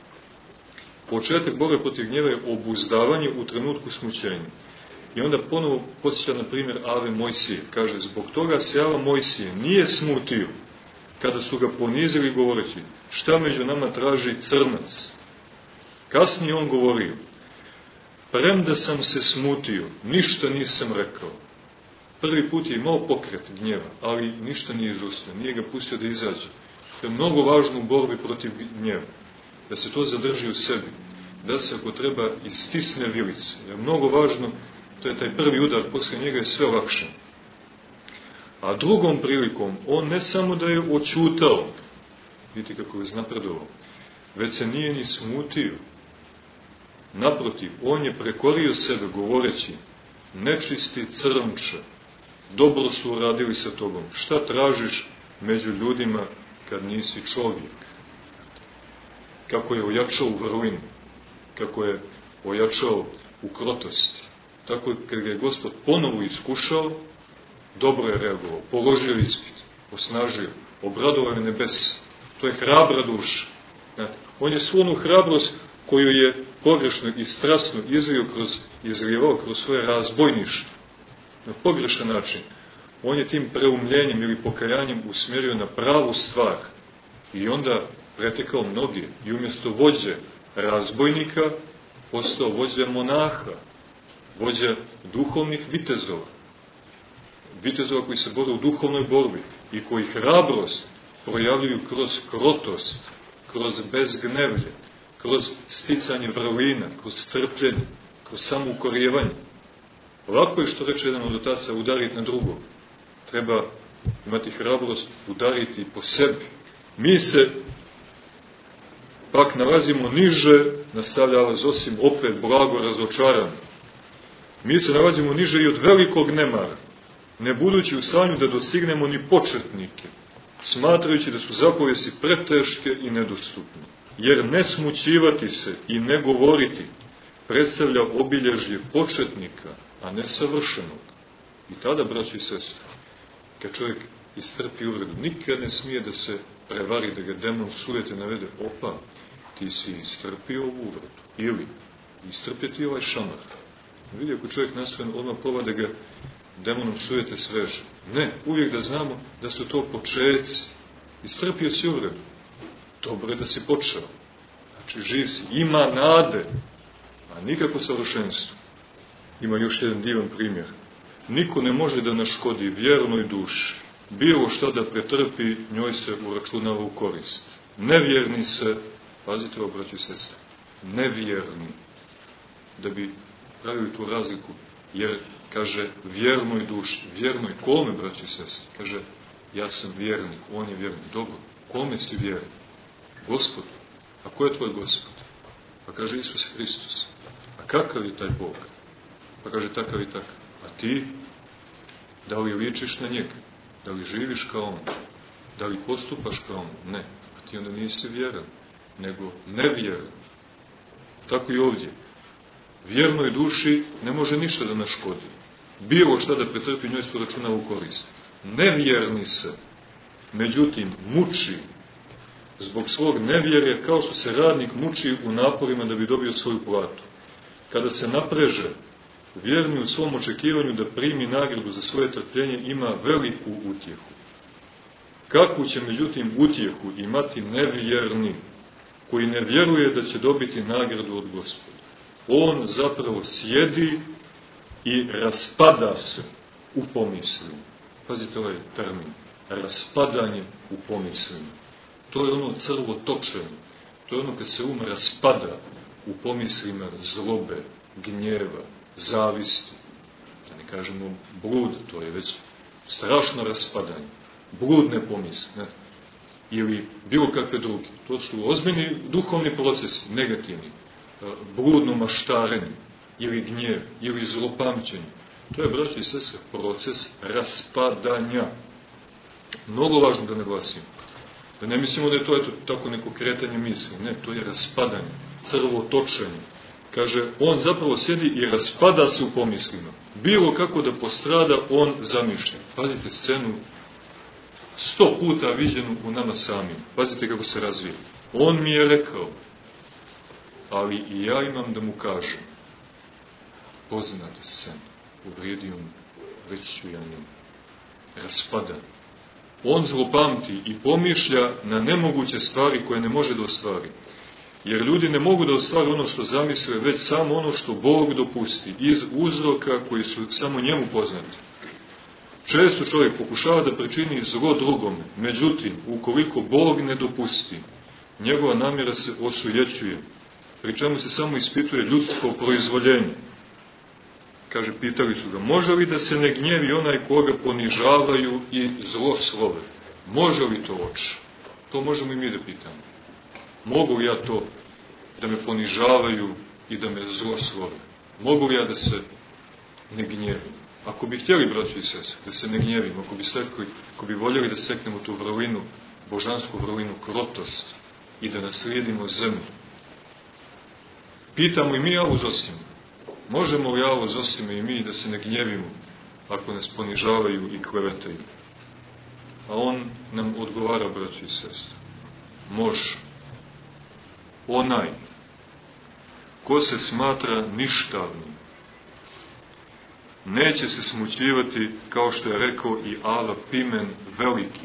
Početak borbe protiv gnjeva je obuzdavanje u trenutku smućenja. I onda ponovo podsjeća na primjer Ave Mojsije. Kaže, zbog toga se Ava Mojsije nije smutio kada su ga ponizili govoreći, šta među nama traži crnac. Kasnije on govorio, premda sam se smutio, ništa nisam rekao. Prvi put je imao pokret gnjeva, ali ništa nije izustio, nije ga pustio da izađe. To je mnogo važno u borbi protiv gnjeva, da se to zadrži u sebi, da se ako treba istisne vilice. Je mnogo važno, to je taj prvi udar, posle njega je sve lakše. A drugom prilikom, on ne samo da je oćutao, vidite kako je znapredovao, već se nije ni smutio. Naprotiv, on je prekorio sebe govoreći, nečisti crnče, dobro su uradili sa tobom. Šta tražiš među ljudima kad nisi čovjek? Kako je ojačao u vrlini, kako je ojačao u krotosti. Tako kad ga je Gospod ponovo iskušao, dobro je reagovao, položio ispit, osnažio, obradovao je nebesa. To je hrabra duša. On je svu onu hrabrost koju je pogrešno i strasno izlijevao kroz svoje razbojništvo. Na pogrešan način. On je tim preumljenjem ili pokajanjem usmjerio na pravu stvar. I onda pretekao mnoge. I umjesto vođe razbojnika postao vođa monaha, vođa duhovnih vitezova. Vitezova koji se bore u duhovnoj borbi i koji hrabrost projavljuju kroz krotost, kroz bezgnevlje, kroz sticanje vrlina, kroz strpljenje, kroz samoukorijevanje. Lako je, što reče jedan od otaca, udariti na drugog. Treba imati hrabrost udariti po sebi. Mi se pak nalazimo niže, nastavlja Zosim opet blago razočaran. Mi se nalazimo niže i od velikog nemara, ne budući u stanju da dostignemo ni početnike, smatrajući da su zapovjesti preteške i nedostupne. Jer ne smućivati se i ne govoriti predstavlja obilježje početnika, a ne savršenog. I tada, braći i sestre, kad čovjek istrpi uvredu, nikad ne smije da se prevari, da ga demon sujete navede, opa, ti si istrpio ovu uvredu, ili istrpiti ovaj šamar. Vidi, ako čovjek nastrojen, odmah prova da ga demonom sujete sveže. Ne, uvijek da znamo da su to počeci. Istrpio si uvredu. Dobro je da si počeo. Znači, živ si. Ima nade, a nikako savršenstvo. Ima još jedan divan primjer. Niko ne može da naškodi vjernoj duši. Bilo šta da pretrpi, njoj se uračunava u korist. Nevjerni se, pazite ovo, braći i sestre, nevjerni, da bi pravili tu razliku, Jer, kaže, vjernoj duši, vjernoj kome, braći i sestri? Kaže, ja sam vjernik, on je vjernik. Dobro, kome si vjernik? Gospodu. A ko je tvoj Gospod? Pa kaže, Isus Hristos. A kakav je taj Bog? Pa kaže, takav i takav. A ti? Da li ličiš na njega? Da li živiš kao on? Da li postupaš kao on? Ne. A ti onda nisi vjeran, nego nevjeran. Tako i ovdje. Vjernoj duši ne može ništa da naškodi. Bilo šta da pretrpi, njoj se to računa u korist. Nevjerni se, međutim, muči zbog svog nevjerja, kao što se radnik muči u naporima da bi dobio svoju platu. Kada se napreže, vjerni u svom očekivanju da primi nagradu za svoje trpljenje ima veliku utjehu. Kakvu će, međutim, utjehu imati nevjerni, koji ne vjeruje da će dobiti nagradu od Gospoda? On zapravo sjedi i raspada se u pomislima. Pazite ovaj termin, raspadanje u pomislima. To je ono crvotočenje, to je ono kad se raspada u pomislima zlobe, gnjeva, zavisti, da ne kažemo blud, to je već strašno raspadanje, bludne pomisli, ne? Ili bilo kakve druge. To su ozbiljni duhovni procesi, negativni, bludno maštarenje, ili gnjev, ili zlopamćenje. To je, braći i sestre, proces raspadanja. Mnogo važno da naglasimo. Da ne mislimo da je to tako neko kretanje misli. Ne, to je raspadanje, crvotočenje. Kaže, on zapravo sjedi i raspada se u pomislima. Bilo kako da postrada, on zamišlja. Pazite scenu 100 puta viđenu u nama samim. Pazite kako se razvija. On mi je rekao, ali i ja imam da mu kažem. Poznate scenu. Uvrijedio mu, reći ću ja njemu. Raspadan. On zlopamti i pomišlja na nemoguće stvari koje ne može da ostvari. Jer ljudi ne mogu da ostvari ono što zamisle, već samo ono što Bog dopusti, iz uzroka koji su samo njemu poznati. Često čovjek pokušava da pričini zlo drugome, međutim, ukoliko Bog ne dopusti, njegova namjera se osujećuje, pri čemu se samo ispituje ljudsko proizvoljenje. Kaže, pitali su ga, može li da se ne gnjevi onaj koga ponižavaju i zloslove? Može li to, oče? To možemo i mi da pitamo. Mogu li ja to da me ponižavaju i da me zloslove? Mogu li ja da se ne gnjevim? Ako bi htjeli, braći i sestre, da se ne gnjevimo, ako bi voljeli da seknemo tu vrlinu, božansku vrlinu, krotost i da naslijedimo zemlju, pitamo i mi Avu Zosimu. Možemo li Avu Zosime i mi da se ne gnjevimo ako nas ponižavaju i klevetaju? A on nam odgovara, braći i sestre. Može. Onaj ko se smatra ništavnim, neće se smućivati, kao što je rekao i Ava Pimen veliki.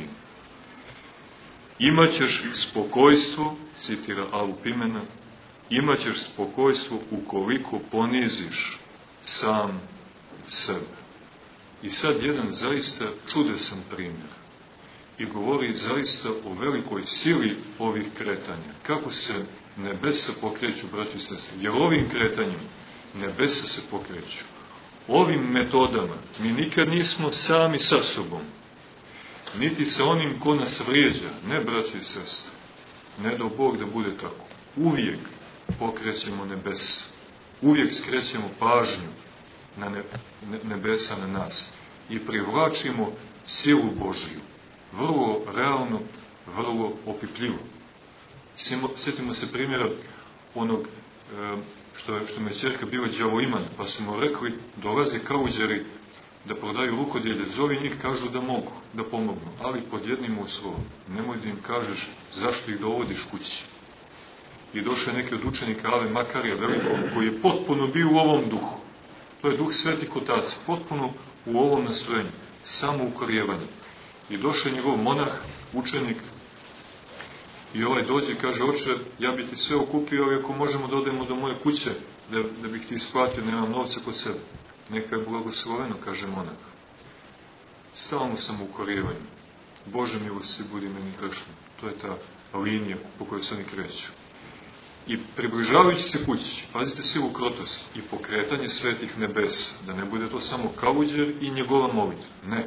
Imaćeš spokojstvo, citira Avu Pimena, imaćeš spokojstvo ukoliko poniziš sam sebe. I sad jedan zaista čudesan primjer. I govori zaista o velikoj sili ovih kretanja. Kako se nebesa pokreću, braći i sestri. Jer ovim kretanjem nebesa se pokreću. Ovim metodama mi nikad nismo sami sa sobom. Niti sa onim ko nas vrijeđa. Ne, braći i sestri. Ne do Bog da bude tako. Uvijek pokrećemo nebesa. Uvijek skrećemo pažnju na nebesa na nas. I privlačimo silu Božiju. Vrlo realno, vrlo opipljivo. Sjetimo se primjera onog što me ćerka bila đavoiman, pa su mu rekli, dolaze kauđeri da prodaju rukodjelje, zovi njih, kažu da mogu, da pomognu, ali pod jednim uslovom. Nemoj da im kažeš zašto ih dovodiš kući. I došao je neki od učenika Ave Makarija velikog, koji je potpuno bio u ovom duhu. To je duh Svetih Otaca, potpuno u ovom nastrojenju, samo ukorjevanje. I došao je njegov monah, učenik, i ovaj dođe i kaže, oče, ja bi ti sve okupio, ali ako možemo da odemo do moje kuće, da bih ti isplatio, nemam novca kod sebe. Neka je blagosloveno, kaže monah. Stalno sam u ukorjevanju. Bože milosti, budi meni grešno. To je ta linija po kojoj se oni kreću. I približavajući se kući, pazite silu krotosti i pokretanje svetih nebesa, da ne bude to samo kauđer i njegova molitva. Ne.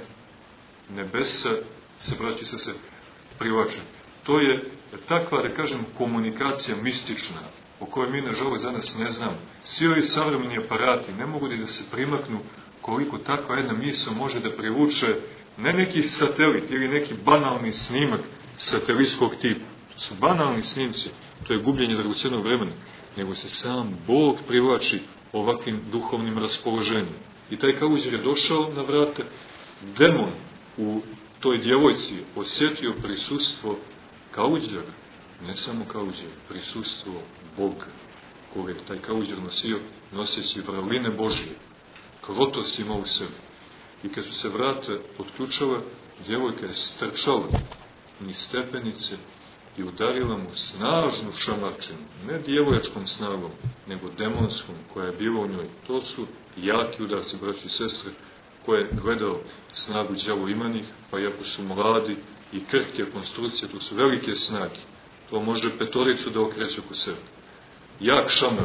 Nebesa se, braći se privlače. To je takva, da kažem, komunikacija mistična, o kojoj mi, nažalost, za nas ne znamo. Svi ovi savremeni aparati ne mogu da se primaknu koliko takva jedna misao može da privuče ne neki satelit ili neki banalni snimak satelitskog tipa. To su banalni snimci, to je gubljenje dragocenog vremena, nego se sam Bog privlači ovakvim duhovnim raspoloženjem. I taj kauđer je došao na vrata, demon u toj djevojci osjetio prisustvo kauđera, ne samo kauđera, prisustvo Boga, koje je taj kauđer nosio, noseći vrline Božje, krotost ima u sebi. I kad su se vrata otključala, djevojka je strčala niz stepenice i udarila mu snažnu šamarčinu, ne djevojačkom snagom, nego demonskom koja je bila u njoj. To su jaki udarci, braći i sestre, koje je gledao snagu đavo imanih, pa iako su mladi i krhke konstrukcije, to su velike snage. To može petoricu da okreće oko sebe. Jak šamar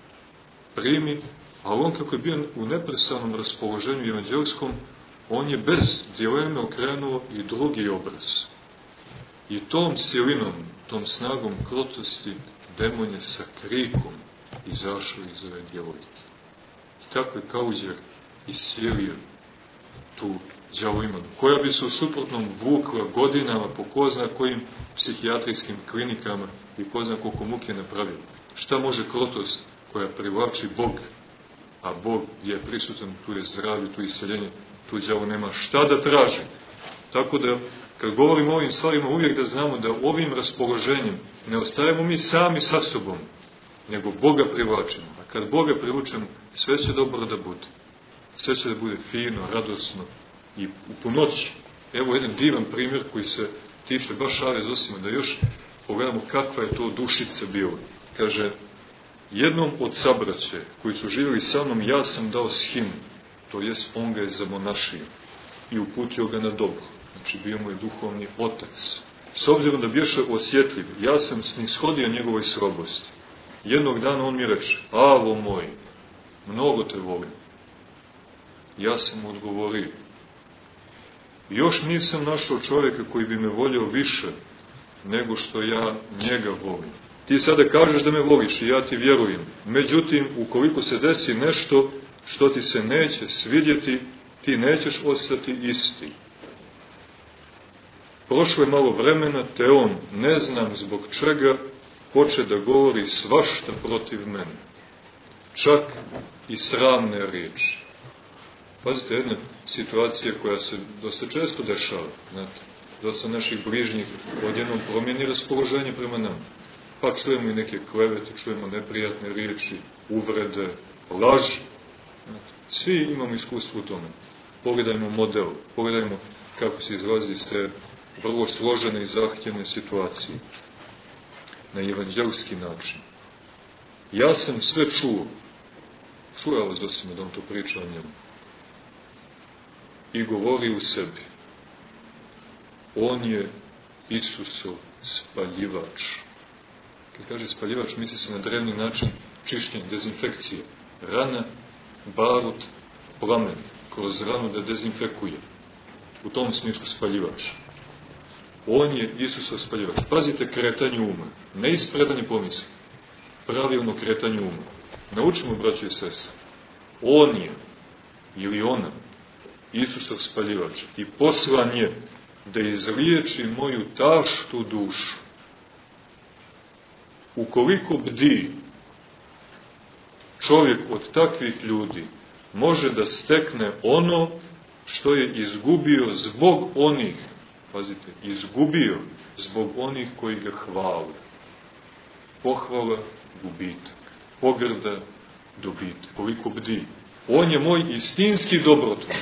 primi, ali on kako je bio u neprestanom raspoloženju evanđelskom, on je bez dileme okrenuo i drugi obraz. I tom silinom, tom snagom krotosti, demon je sa krikom izašao iz ove djevojke. I tako je kauđer isilio tu đavoimanu, koja bi se u suprotnom vukla godinama po ko zna kojim psihijatrijskim klinikama i ko zna koliko muke napravila. Šta može krotost koja privlači Bog, a Bog gdje je prisutan, tu je zdravlje, tu je iseljenje, tu đavo nema šta da traži. Tako da, kad govorimo o ovim stvarima, uvijek da znamo da ovim raspoloženjem ne ostajemo mi sami sa sobom, nego Boga privlačimo. A kad Boga privučemo, sve će dobro da bude. Sve će da bude fino, radosno i u punoći. Evo jedan divan primjer koji se tiče baš Are Zosima, da još pogledamo kakva je to dušica bila. Kaže, jednom od sabraće koji su živjeli sa mnom, ja sam dao shim, to jest on ga je zamonašio i uputio ga na dobro. Znači bio mu je duhovni otac. S obzirom da bješe osjetljiv, ja sam snishodio njegovoj slabosti. Jednog dana on mi reče, avo moj, mnogo te volim. Ja sam mu odgovorio, još nisam našao čovjeka koji bi me volio više nego što ja njega volim. Ti sada kažeš da me voliš i ja ti vjerujem. Međutim, ukoliko se desi nešto što ti se neće svidjeti, ti nećeš ostati isti. Prošlo je malo vremena, te on, ne znam zbog čega, poče da govori svašta protiv mene. Čak i sramne riječi. Pazite, jedna situacija koja se dosta često dešava, znate, dosta naših bližnjih odjednom promijeni raspoloženje prema nama. Pa čujemo i neke klevete, čujemo neprijatne riječi, uvrede, laži. Svi imamo iskustvo u tome. Pogledajmo model, pogledajmo kako se izlazi iz te vrlo složene i zahtjevne situacije. Na evanđelski način. Ja sam sve čuo. Čujala Zosima da on to priča o njemu. I govori u sebi. On je Isusov spaljivač. Kad kaže spaljivač, misli se na drevni način čišćenja, dezinfekcije. Rana, barut, plamen, kroz ranu da dezinfekuje. U tom smislu spaljivač. On je Isusov spaljivač. Pazite kretanje uma. Ne ispredanje pomisli. Pravilno kretanje uma. Naučimo, braći i sestre. On je, ili ona, Isusov spaljivač. I poslan je da izliječi moju taštu dušu. Ukoliko bdi čovjek od takvih ljudi, može da stekne ono što je izgubio zbog onih, pazite, izgubio zbog onih koji ga hvale. Pohvala, gubitak. Pogrda, dobitak. Koliko bdi. On je moj istinski dobrotvor.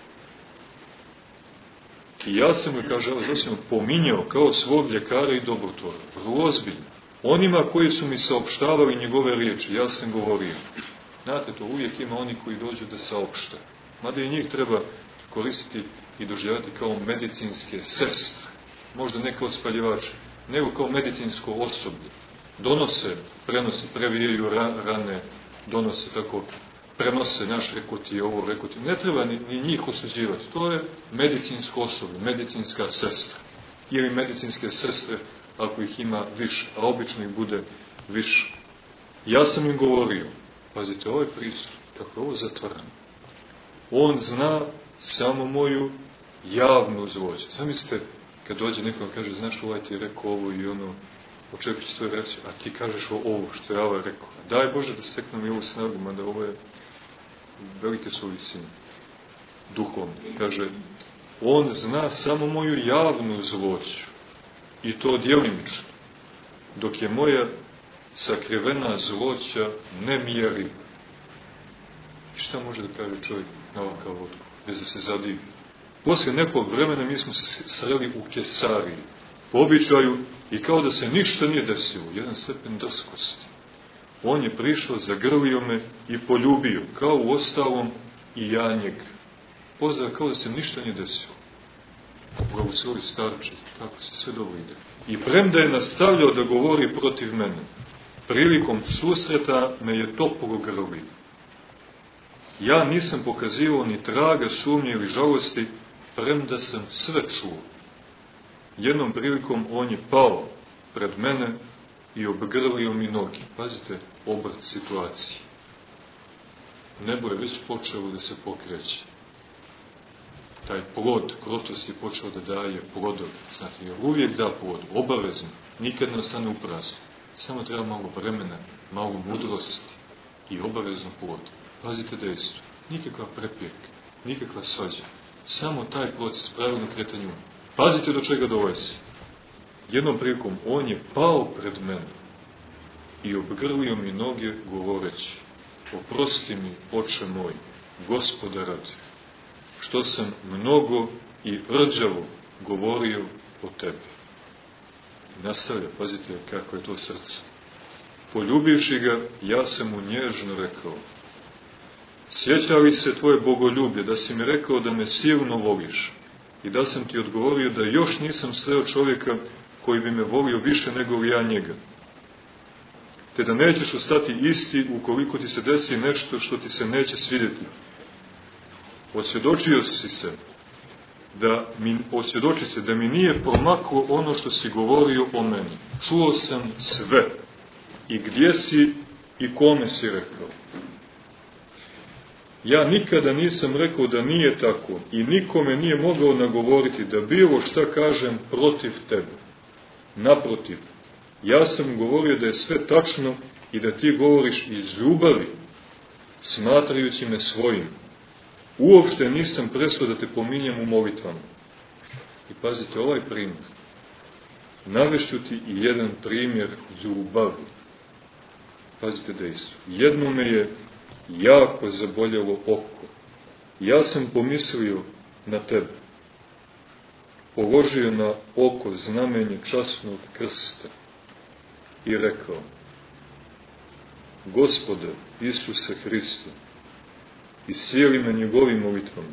I ja sam ga, kaže Zosima, pominjao kao svog ljekara i dobrotvora. Vrlo ozbiljno. Onima koji su mi saopštavali njegove riječi, ja sam govorio. Znate to, uvijek ima oni koji dođu da saopšte. Mada i njih treba koristiti i doživljavati kao medicinske sestre. Možda ne kao spaljivače, nego kao medicinsko osoblje. previjaju rane, donose tako, prenose rekao ti ovo, rekao ti. Ne treba ni njih osuđivati. To je medicinsko osoblje, medicinska sestra. Ili medicinske sestre, ako ih ima više, a obično ih bude više. Ja sam im govorio, pazite, ovo je pristup, kako je ovo zatvoreno. On zna samo moju javnu zlođu. Zamislite, kad dođe nekom kaže, znaš, ovaj ti je rekao ovo i ono, očekuje će to reći, a ti kažeš ovo što je ovaj rekao. Daj Bože da steknem i ovu snagu, mada ovo je velike su visine, duhovne. Kaže, on zna samo moju javnu zloću i to djelimično, dok je moja sakrivena zloća nemjeriva. I šta može da kaže čovjek na ovakav odgovor, bez da se zadivi? Poslije nekog vremena mi smo se sreli u Kesariji, po običaju, i kao da se ništa nije desilo, jedan stepen drskosti. On je prišao, zagrlio me i poljubio, kao u ostalom i ja njega. Pozdrav, kao da se ništa nije desilo. Blagoslovi starče, kako se sve dobro ide. I premda je nastavljao da govori protiv mene, prilikom susreta me je toplo grlio. Ja nisam pokazivao ni traga sumnje ili žalosti, premda sam sve čuo. Jednom prilikom on je pao pred mene i obgrlio mi noge. Pazite, obrt situacije. Nebo je već počelo da se pokreće. Taj plod, krotost je počeo da daje plodove. Znate, jer uvijek da plod, obavezno, nikad ne ostane u praznu. Samo treba malo vremena, malo mudrosti i obavezno plod. Pazite dejstvo, nikakva prepirka, nikakva svađa. Samo taj proces pravilno kretanja uma. Pazite do čega dolazi. Jednom prilikom on je pao pred mene i obgrlio mi noge govoreći, oprosti mi, oče moj, Gospoda radi, što sam mnogo i rđavo govorio o tebi. Nastavlja, pazite kako je to srce. Poljubivši ga, ja sam mu nježno rekao, sjeća li se tvoje bogoljublje, da si mi rekao da me silno voliš i da sam ti odgovorio da još nisam sreo čovjeka koji bi me volio više nego li ja njega. Te da nećeš ostati isti ukoliko ti se desi nešto što ti se neće svidjeti. Osvjedoči se da mi nije promaklo ono što si govorio o meni. Čuo sam sve. I gdje si i kome si rekao. Ja nikada nisam rekao da nije tako i nikome nije mogao nagovoriti da bilo šta kažem protiv tebe. Naprotiv, ja sam govorio da je sve tačno i da ti govoriš iz ljubavi, smatrajući me svojim. Uopšte nisam prestao da te pominjem u molitvama. I pazite, ovaj primjer. Navešću ti i jedan primjer ljubavi. Pazite dejstvo. Jedno me je jako zaboljelo oko. Ja sam pomislio na tebe. Položio na oko znamenje časnog krsta i rekao, Gospode Isuse Hriste, iscijeli me njegovim molitvama.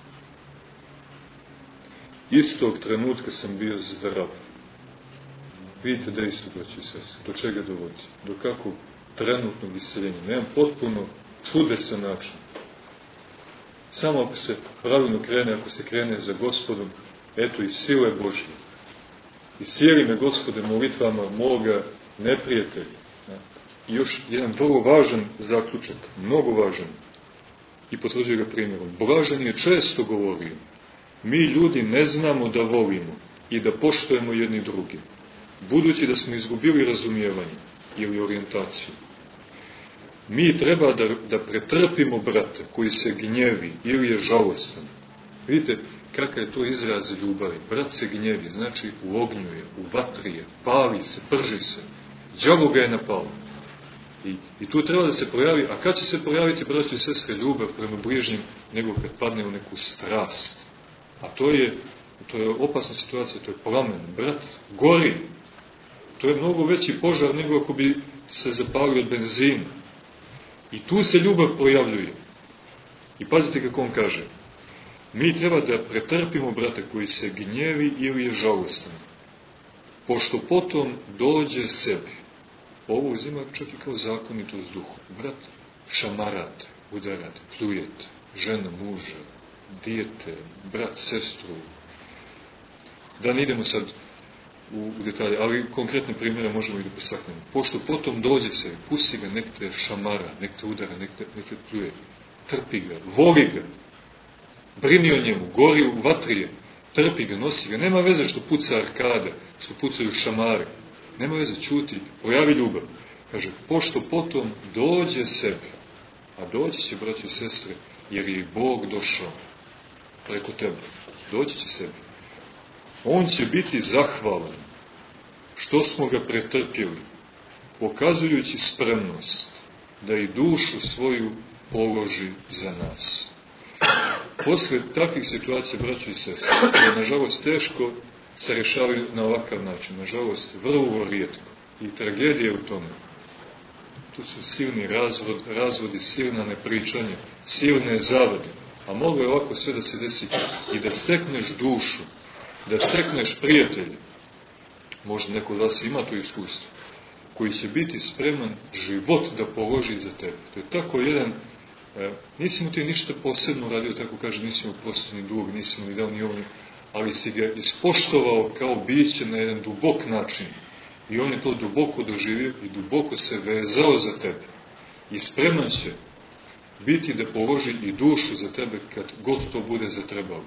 Istog trenutka sam bio zdrav. Vidite dejstvo, braći i sestre, do čega dovodi? Do kakvog trenutnog isceljenja. Na jedan potpuno čudesan način. Samo ako se pravilno krene, ako se krene za Gospodom, eto i sile Božje. Iscijeli me, Gospode, molitvama moga neprijatelja. I još jedan vrlo važan zaključak, mnogo važan, i potvrđuje ga primjerom. Blažen je često govorio, mi ljudi ne znamo da volimo i da poštujemo jedni drugi, budući da smo izgubili razumijevanje ili orijentaciju. Mi treba da pretrpimo brata koji se gnjevi ili je žalostan. Vidite kakav je to izraz ljubavi. Brat se gnjevi, znači u ognju je, u vatri je, pali se, prži se. Đavo ga je napalo. I tu treba da se projavi, a kad će se projaviti, braći i sestre, ljubav prema bližnjim, nego kad padne u neku strast. A to je opasna situacija, to je plamen. Brat gori. To je mnogo veći požar nego ako bi se zapalio od benzina. I tu se ljubav projavljuje. I pazite kako on kaže. Mi treba da pretrpimo brata koji se gnjevi ili je žalostan. Pošto potom dođe sebi. Ovo uzima čak i kao zakonitost duhu. Brat, šamarate, udarate, pljujete, žena, muža, dijete, brat, sestru. Da ne idemo sad u detalje, ali konkretne primjere možemo i da posaknemo. Pošto potom dođe se, pusti ga, nek te šamara, nek te udara, nek te pljuje, trpi ga, voli ga, brini o njemu, gori u vatrije, trpi ga, nosi ga, nema veze što puca arkada, što pucaju šamare, nema veze, ćuti, pojavi ljubav. Kaže, pošto potom dođe sebi, a doći će, braći i sestre, jer je i Bog došao preko tebe, doći će sebi. On će biti zahvalan što smo ga pretrpjeli, pokazujući spremnost da i dušu svoju položi za nas. Posle takvih situacija, braći i sestre, je nažalost teško se rešavaju na ovakav način, nažalost vrlo rijetko i tragedija u tome. Tu su silni razvodi, silna nepričanja, silne zavade, a moglo je ovako sve da se desi i da stekneš dušu, da stekneš prijatelje, možda neko od vas ima to iskustvo, koji će biti spreman život da položi za tebe. To je tako jedan, nisi mu ti ništa posebno radio, tako kaže, nisi mu prostio ni dug, nisi mu ni dao ni ovo, ali si ga ispoštovao kao biće na jedan dubok način. I on je to duboko doživio i duboko se vezao za tebe. I spreman će biti da položi i dušu za tebe kad god to bude zatrebalo.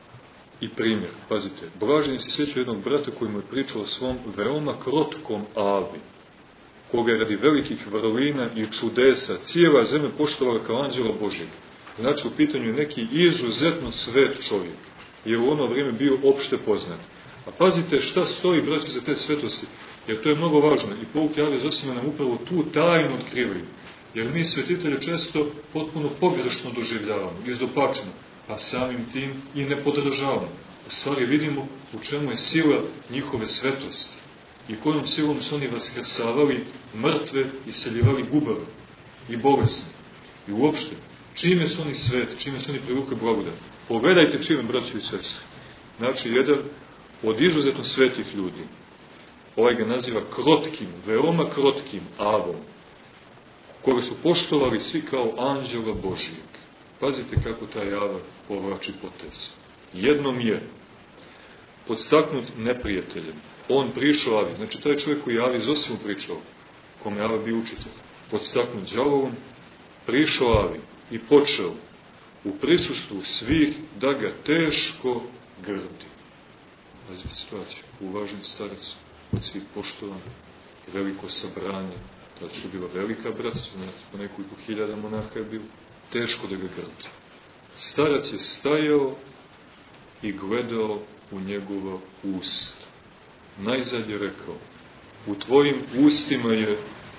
I primjer, pazite, Blaženi se sjeća jednog brata koji mu je pričao o svom veoma krotkom Avi, koga je radi velikih vrlina i čudesa cijela zemlja poštovala kao anđela Božjega. Znači, u pitanju neki izuzetno svet čovjek, jer u ono vrijeme bio opšte poznat. A pazite šta stoji, braći, za te svetosti, jer to je mnogo važno. I pouke Ave Zosima nam upravo tu tajnu otkrivaju. Jer mi svetitelje često potpuno pogrešno doživljavamo, izdopačeno, a samim tim i ne podržavamo. U stvari vidimo u čemu je sila njihove svetosti i kojom silom su oni vaskrsavali mrtve i seljivali gubave i bolesne. I uopšte, čime su oni sveti, čime su oni privukli blagodat. Pogledajte čime, braći i sestre. Znači, jedan od izuzetno svetih ljudi, ovaj ga naziva krotkim, veoma krotkim Avom, koga su poštovali svi kao anđela Božijeg. Pazite kako taj Ava povlači potez. Jednom je podstaknut neprijateljem. On prišao Avi, znači taj čovjek koji je Avi Zosimu pričao, kome Ava bio učitelj, podstaknut đavolom, prišao Avi i počeo u prisustvu svih da ga teško grdi. Pazite situaciju, uvažen starac, od svih poštovan, veliko sabranje, tada su bila velika bratstva, po nekoliko hiljada monaha je bilo, teško da ga grdi. Starac je stajao i gledao u njegova usta. Najzad je rekao, u tvojim ustima je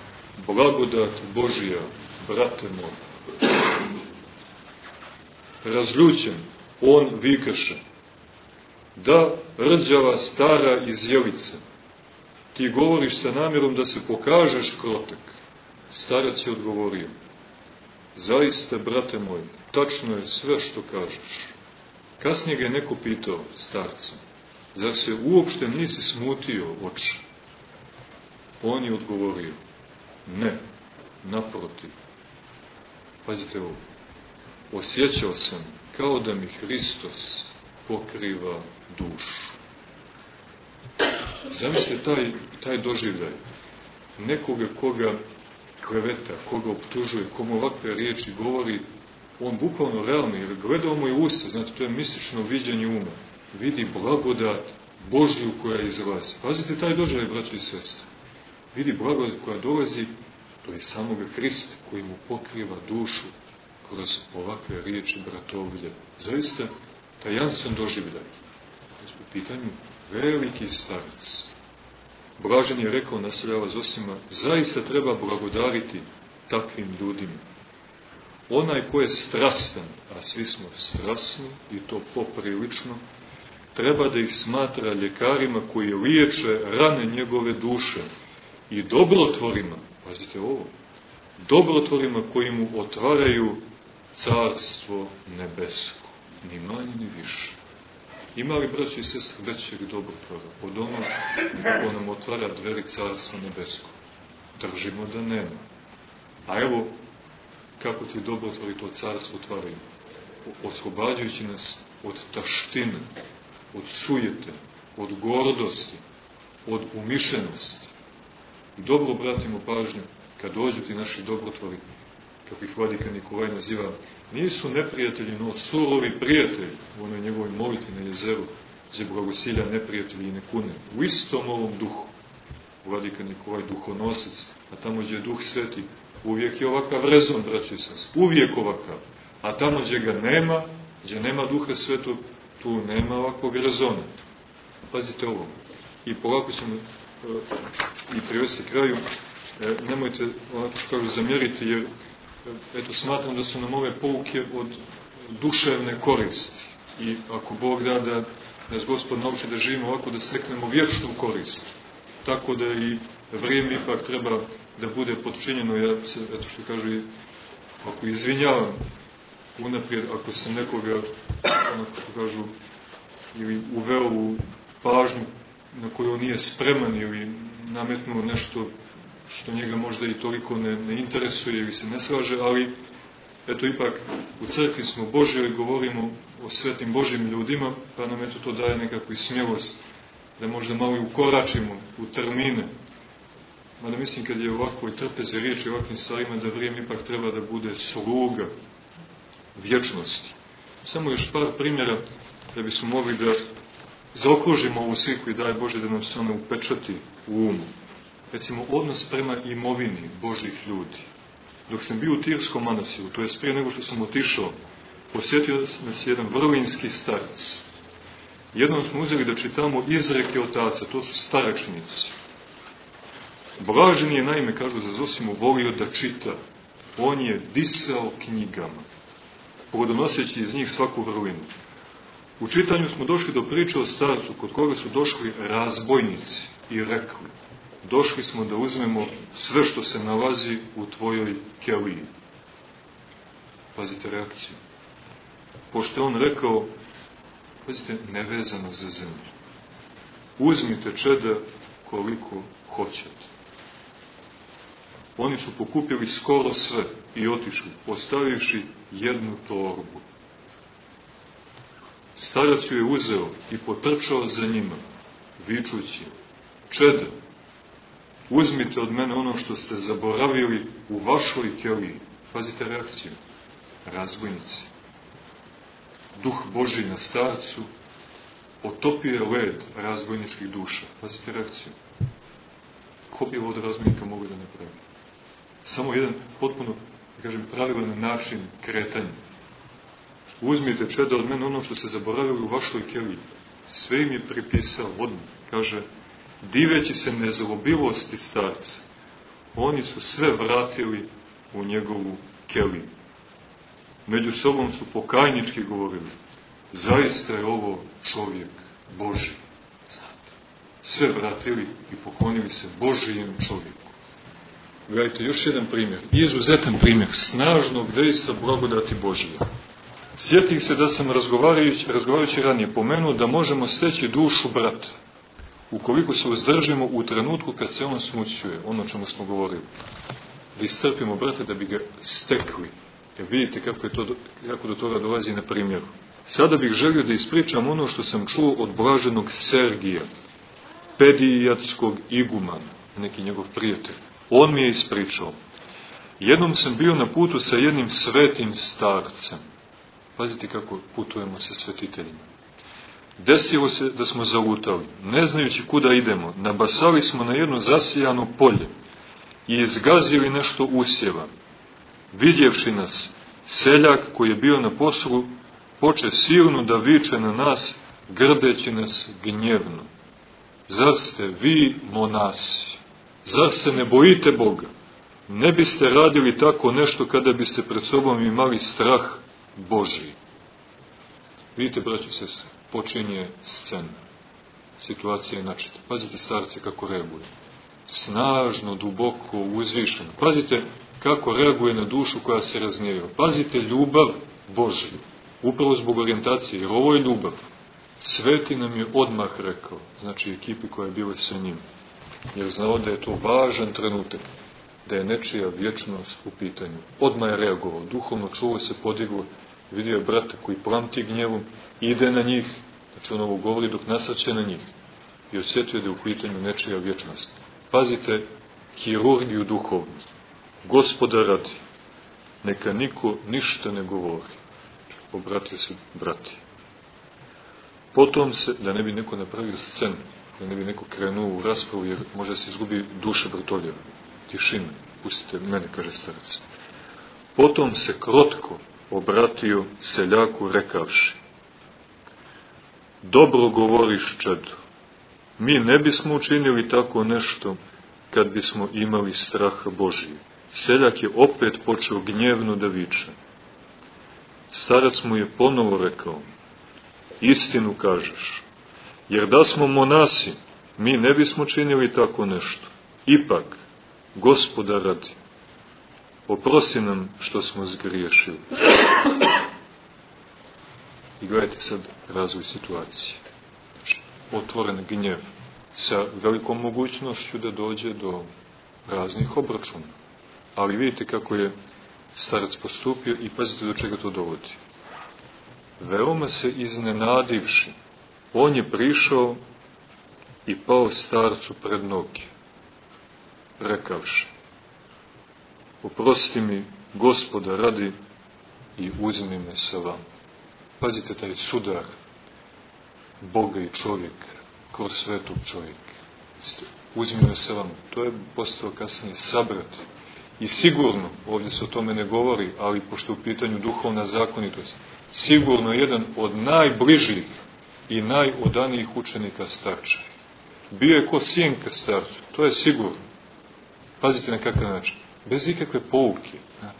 blagodat Božija, brate moj. Razljućen, on vikaše, da, rđava stara iz jelice, ti govoriš sa namjerom da se pokažeš krotak. Starac je odgovorio, zaista, brate moj, tačno je sve što kažeš. Kasnije ga je neko pitao, starca, zar se uopšte nisi smutio, oče? On je odgovorio, ne, naprotiv. Pazite ovo, osjećao sam kao da mi Hristos pokriva dušu. Zamislite taj doživljaj nekoga koga kleveta, koga optužuje, komu ovakve riječi govori, on bukvalno realno, jer gledao mu je usta, znate, to je mistično viđenje uma, vidi blagodat Božju koja izlazi. Pazite taj doživljaj, braći i sestre. Vidi blagodat koja dolazi, to je samoga Hrista koji mu pokriva dušu kroz ovakve riječi bratovlje. Zaista, tajanstven doživljaj. U pitanju veliki starac. Blažen je rekao, nastavljava Zosima, zaista treba blagodariti takvim ljudima. Onaj ko je strastan, a svi smo strasni, i to poprilično, treba da ih smatra ljekarima koji liječe rane njegove duše i dobrotvorima, pazite ovo, dobrotvorima koji mu otvaraju carstvo nebesko, ni manje ni više. Ima li, braći i sestre, većeg dobrotvora od onog ko nam otvara dveri carstva nebesko? držimo da nema. A evo, kako ti dobrotvori to carstvo otvaraju, oslobađajući nas od taštine, od sujete, od gordosti, od umišljenosti. I dobro obratimo pažnju, kad dođu ti naši dobrotvori, kako ih vladika Nikolaj naziva, nisu neprijatelji, no surovi prijatelji, u onoj njegovoj molitvi na jezeru, gdje blagosilja neprijatelji i ne kune. U istom ovom duhu, vladika Nikolaj duhonosac, a tamo gdje je Duh Sveti, uvijek je ovakav rezon, braći i sestri, uvijek ovakav. A tamo gdje ga nema, gdje nema Duha Svetog, tu nema ovakvog rezona. Pazite ovo. I polako ćemo i privesti kraju. Nemojte, ovako što kažu, zamjeriti, jer eto, smatram da su nam ove pouke od duševne koristi. I ako Bog da nas Gospod nauči da živimo ovako, da steknemo vječnu korist. Tako da i vrijeme ipak treba da bude podčinjeno. Ja se, eto što kažu, ako izvinjavam unaprijed, ako sam nekoga, onako što kažu, ili uveo u pažnju na koju on nije spreman ili nametnuo nešto što njega možda i toliko ne interesuje ili se ne slaže, ali eto ipak u crkvi smo Božji i govorimo o svetim Božjim ljudima, pa nam eto to daje nekakvu smjelost da možda malo i ukoračimo u termine. Mada mislim kad je ovako i trpeze riječi o ovakvim stvarima, da vrijeme ipak treba da bude sluga vječnosti. Samo još par primjera da bismo mogli da zaokružimo ovu sliku i daj Bože da nam se ona upečati u umu. Recimo, odnos prema imovini Božjih ljudi. Dok sam bio u Tirskom manastiru, to je prije nego što sam otišao, posjetio nas jedan vrlinski starac. Jednom smo uzeli da čitamo izreke otaca, to su staračnici. Blaženi je, naime, kažu za Zosimu, volio da čita. On je disao knjigama, plodonoseći iz njih svaku vrlinu. U čitanju smo došli do priče o starcu, kod koga su došli razbojnici i rekli: došli smo da uzmemo sve što se nalazi u tvojoj keliji. Pazite reakciju. Pošto je on rekao, pazite, nevezano za zemlju. Uzmite čeda koliko hoćete. Oni su pokupili skoro sve i otišli, ostavivši jednu torbu. Starac ju je uzeo i potrčao za njima, vičući: čeda, uzmite od mene ono što ste zaboravili u vašoj keliji. Pazite reakciju. Razbojnici. Duh Božji na starcu otopio je led razbojničkih duša. Pazite reakciju. Ko bi ovo od razbojnika mogli da napravi? Samo jedan potpuno, da kažem, pravilan način kretanja. Uzmite čeda od mene ono što ste zaboravili u vašoj keliji. Sve im je pripisao odmah. Kaže, diveći se nezlobivosti starca, oni su sve vratili u njegovu keliju. Među sobom su pokajnički govorili: zaista je ovo čovjek Božji. Znate, sve vratili i poklonili se Božijem čovjeku. Gledajte, još jedan primjer, izuzetan primjer snažnog dejstva blagodati Božije. Sjetih se da sam razgovarajući ranije pomenuo da možemo steći dušu brata, ukoliko se uzdržimo u trenutku kad se on smućuje, ono čemu smo govorili. Da istrpimo brata da bi ga stekli. Jer vidite kako do toga dolazi na primjeru. Sada bih želio da ispričam ono što sam čuo od blaženog Sergija, pedijatskog igumana, neki njegov prijatelj. On mi je ispričao. Jednom sam bio na putu sa jednim svetim starcem. Pazite kako putujemo sa svetiteljima. Desilo se da smo zalutali, ne znajući kuda idemo, nabasali smo na jedno zasijano polje i izgazili nešto usjeva. Vidjevši nas, seljak koji je bio na poslu, poče silno da viče na nas, grdeći nas gnjevno. Zar ste vi monasi? Zar se ne bojite Boga? Ne biste radili tako nešto kada biste pred sobom imali strah Božji. Vidite, braćo i sestre, počinje scena. Situacija je načeta. Pazite starce kako reaguje. Snažno, duboko, uzvišeno. Pazite kako reaguje na dušu koja se raznjeva. Pazite ljubav Božju. Upravo zbog orijentacije, jer ovo je ljubav. Sveti nam je odmah rekao, znači ekipi koja je bila sa njim. Jer znao da je to važan trenutak. da je nečija vječnost u pitanju. Odmah je reagovao, duhovno čulo se, podiglo, vidio je brata koji plamti gnjevom, ide na njih, znači on ovo govori dok nasrće na njih, i osjetio da je u pitanju nečija vječnost. Pazite hirurgiju duhovnu. Gospoda radi, neka niko ništa ne govori. Obratio se brati. Potom se, da ne bi neko napravio scenu, da ne bi neko krenuo u raspravu, jer može se izgubi duša Brtoljeva. Tišina, pustite mene, kaže starac. Potom se krotko obratio seljaku rekavši: dobro govoriš, čedo, mi ne bismo učinili tako nešto kad bismo imali straha Božije. Seljak je opet počeo gnjevno da viče. Starac mu je ponovo rekao: istinu kažeš, jer da smo monasi, mi ne bismo činili tako nešto. Ipak, Gospoda radi, oprosti nam što smo zgriješili. I gledajte sad razvoj situacije. Otvoren gnjev sa velikom mogućnošću da dođe do raznih obračuna. Ali vidite kako je starac postupio i pazite do čega to dovodi. Veoma se iznenadivši, on je prišao i pao starcu pred noge, rekavši: oprosti mi, Gospoda radi, i uzmi me sa vama. Pazite taj sudar Boga i čovjeka kroz svetog čovjeka. Uzmi me sa vama. To je postao kasnije sabrat. I sigurno, ovdje se o tome ne govori, ali pošto u pitanju duhovna zakonitost, sigurno jedan od najbližih i najodanijih učenika starča. Bio je ko sjenka starcu, to je sigurno. Pazite na kakav način. Bez ikakve pouke,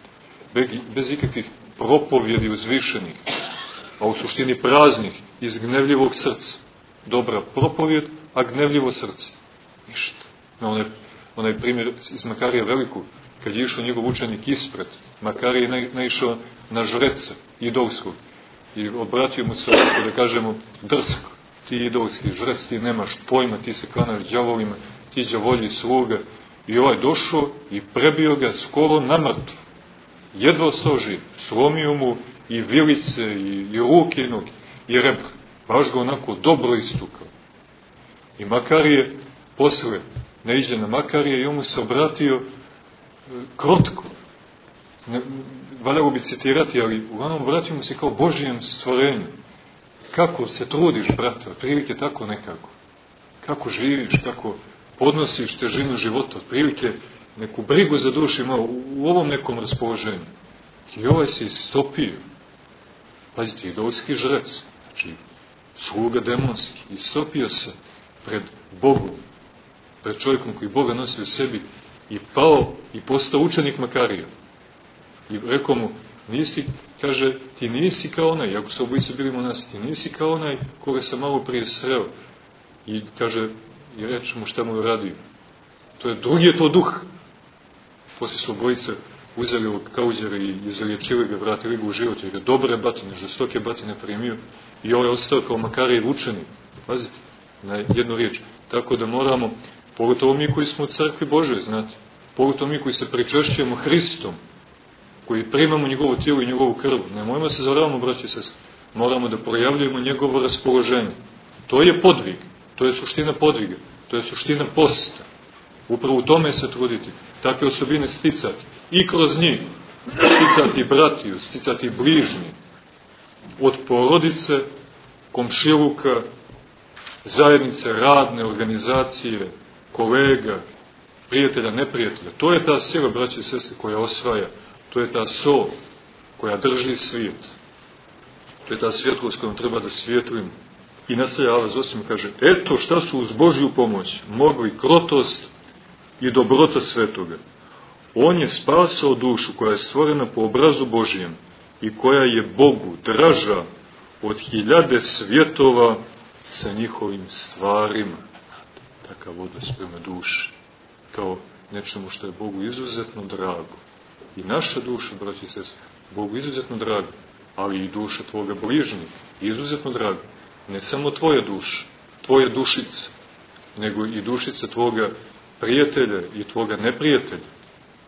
bez ikakvih propovjedi uzvišenih, a u suštini praznih, iz gnevljivog srca. Dobra propovjed, a gnevljivo srce. Ništa. Onaj primjer iz Makarija Velikog, kad je išao njegov učenik ispred, Makarij je naišao na žreca idolskog i obratio mu se, da kažemo, drsko: ti idolski žrec, ti nemaš pojma, ti se klanaš đavolima, ti đavolji sluga. I ovaj došao i prebio ga skoro na mrtvo. Jedva ostao živ, slomio mu i vilice, i ruke, i noge, i rebra. Baš ga onako dobro istukao. I Makarije, posle naiđe na Makarije i on mu se obratio krotko. Valjalo bi citirati, ali uglavnom obratio mu se kao Božijem stvorenju. Kako se trudiš, brate, otprilike tako nekako. Kako živiš, kako podnosiš težinu života, otprilike neku brigu za dušu imao u ovom nekom raspoloženju. I ovaj se istopio. Pazite, idolski žrec, znači sluga demonski, istopio se pred Bogom, pred čovjekom koji Boga nosi u sebi i pao i postao učenik Makarija. I rekao mu: kaže, ti nisi kao onaj, ako su obojice bili monasi, ti nisi kao onaj koga sam malo prije sreo. I kaže, i reče mu šta mu je radio. Drugi je to duh. Poslije su obojice uzeli ovog kauđera i izliječili ga, vratili ga u život, jer je dobre batine, žestoke batine primio, i ovaj ostao kao Makarijev učenik. Pazite, na jednu riječ. Tako da moramo, pogotovo mi koji smo u crkvi Božoj, znate, pogotovo mi koji se pričešćujemo Hristom, koji primamo njegovo tijelo i njegovu krv, nemojmo se zavaravamo, braći i sestre, moramo da projavljujemo njegovo raspoloženje. To je podvig, to je suština podviga, to je suština posta. Upravo u tome se truditi, takve osobine sticati i kroz njih, sticati bratiju, sticati bližnji, od porodice, komšiluka, zajednice, radne organizacije, kolega, prijatelja, neprijatelja. To je ta sila, braći i sestre, koja osvaja, to je ta sol koja drži svijet. To je ta svjetlost kojom treba da svijetlimo. I nastavlja Ava Zosim, kaže: eto šta su uz Božju pomoć mogli krotost i dobrota svetoga. On je spasao dušu koja je stvorena po obrazu Božijem i koja je Bogu draža od 1000 svjetova sa njihovim stvarima. Takav odnos prema duši, kao nečemu što je Bogu izuzetno drago. I naša duša, braći i sestre, Bogu izuzetno drago, ali i duša tvoga bližnjeg izuzetno drago. Ne samo tvoja duša, tvoja dušica, nego i dušica tvoga prijatelja i tvoga neprijatelja.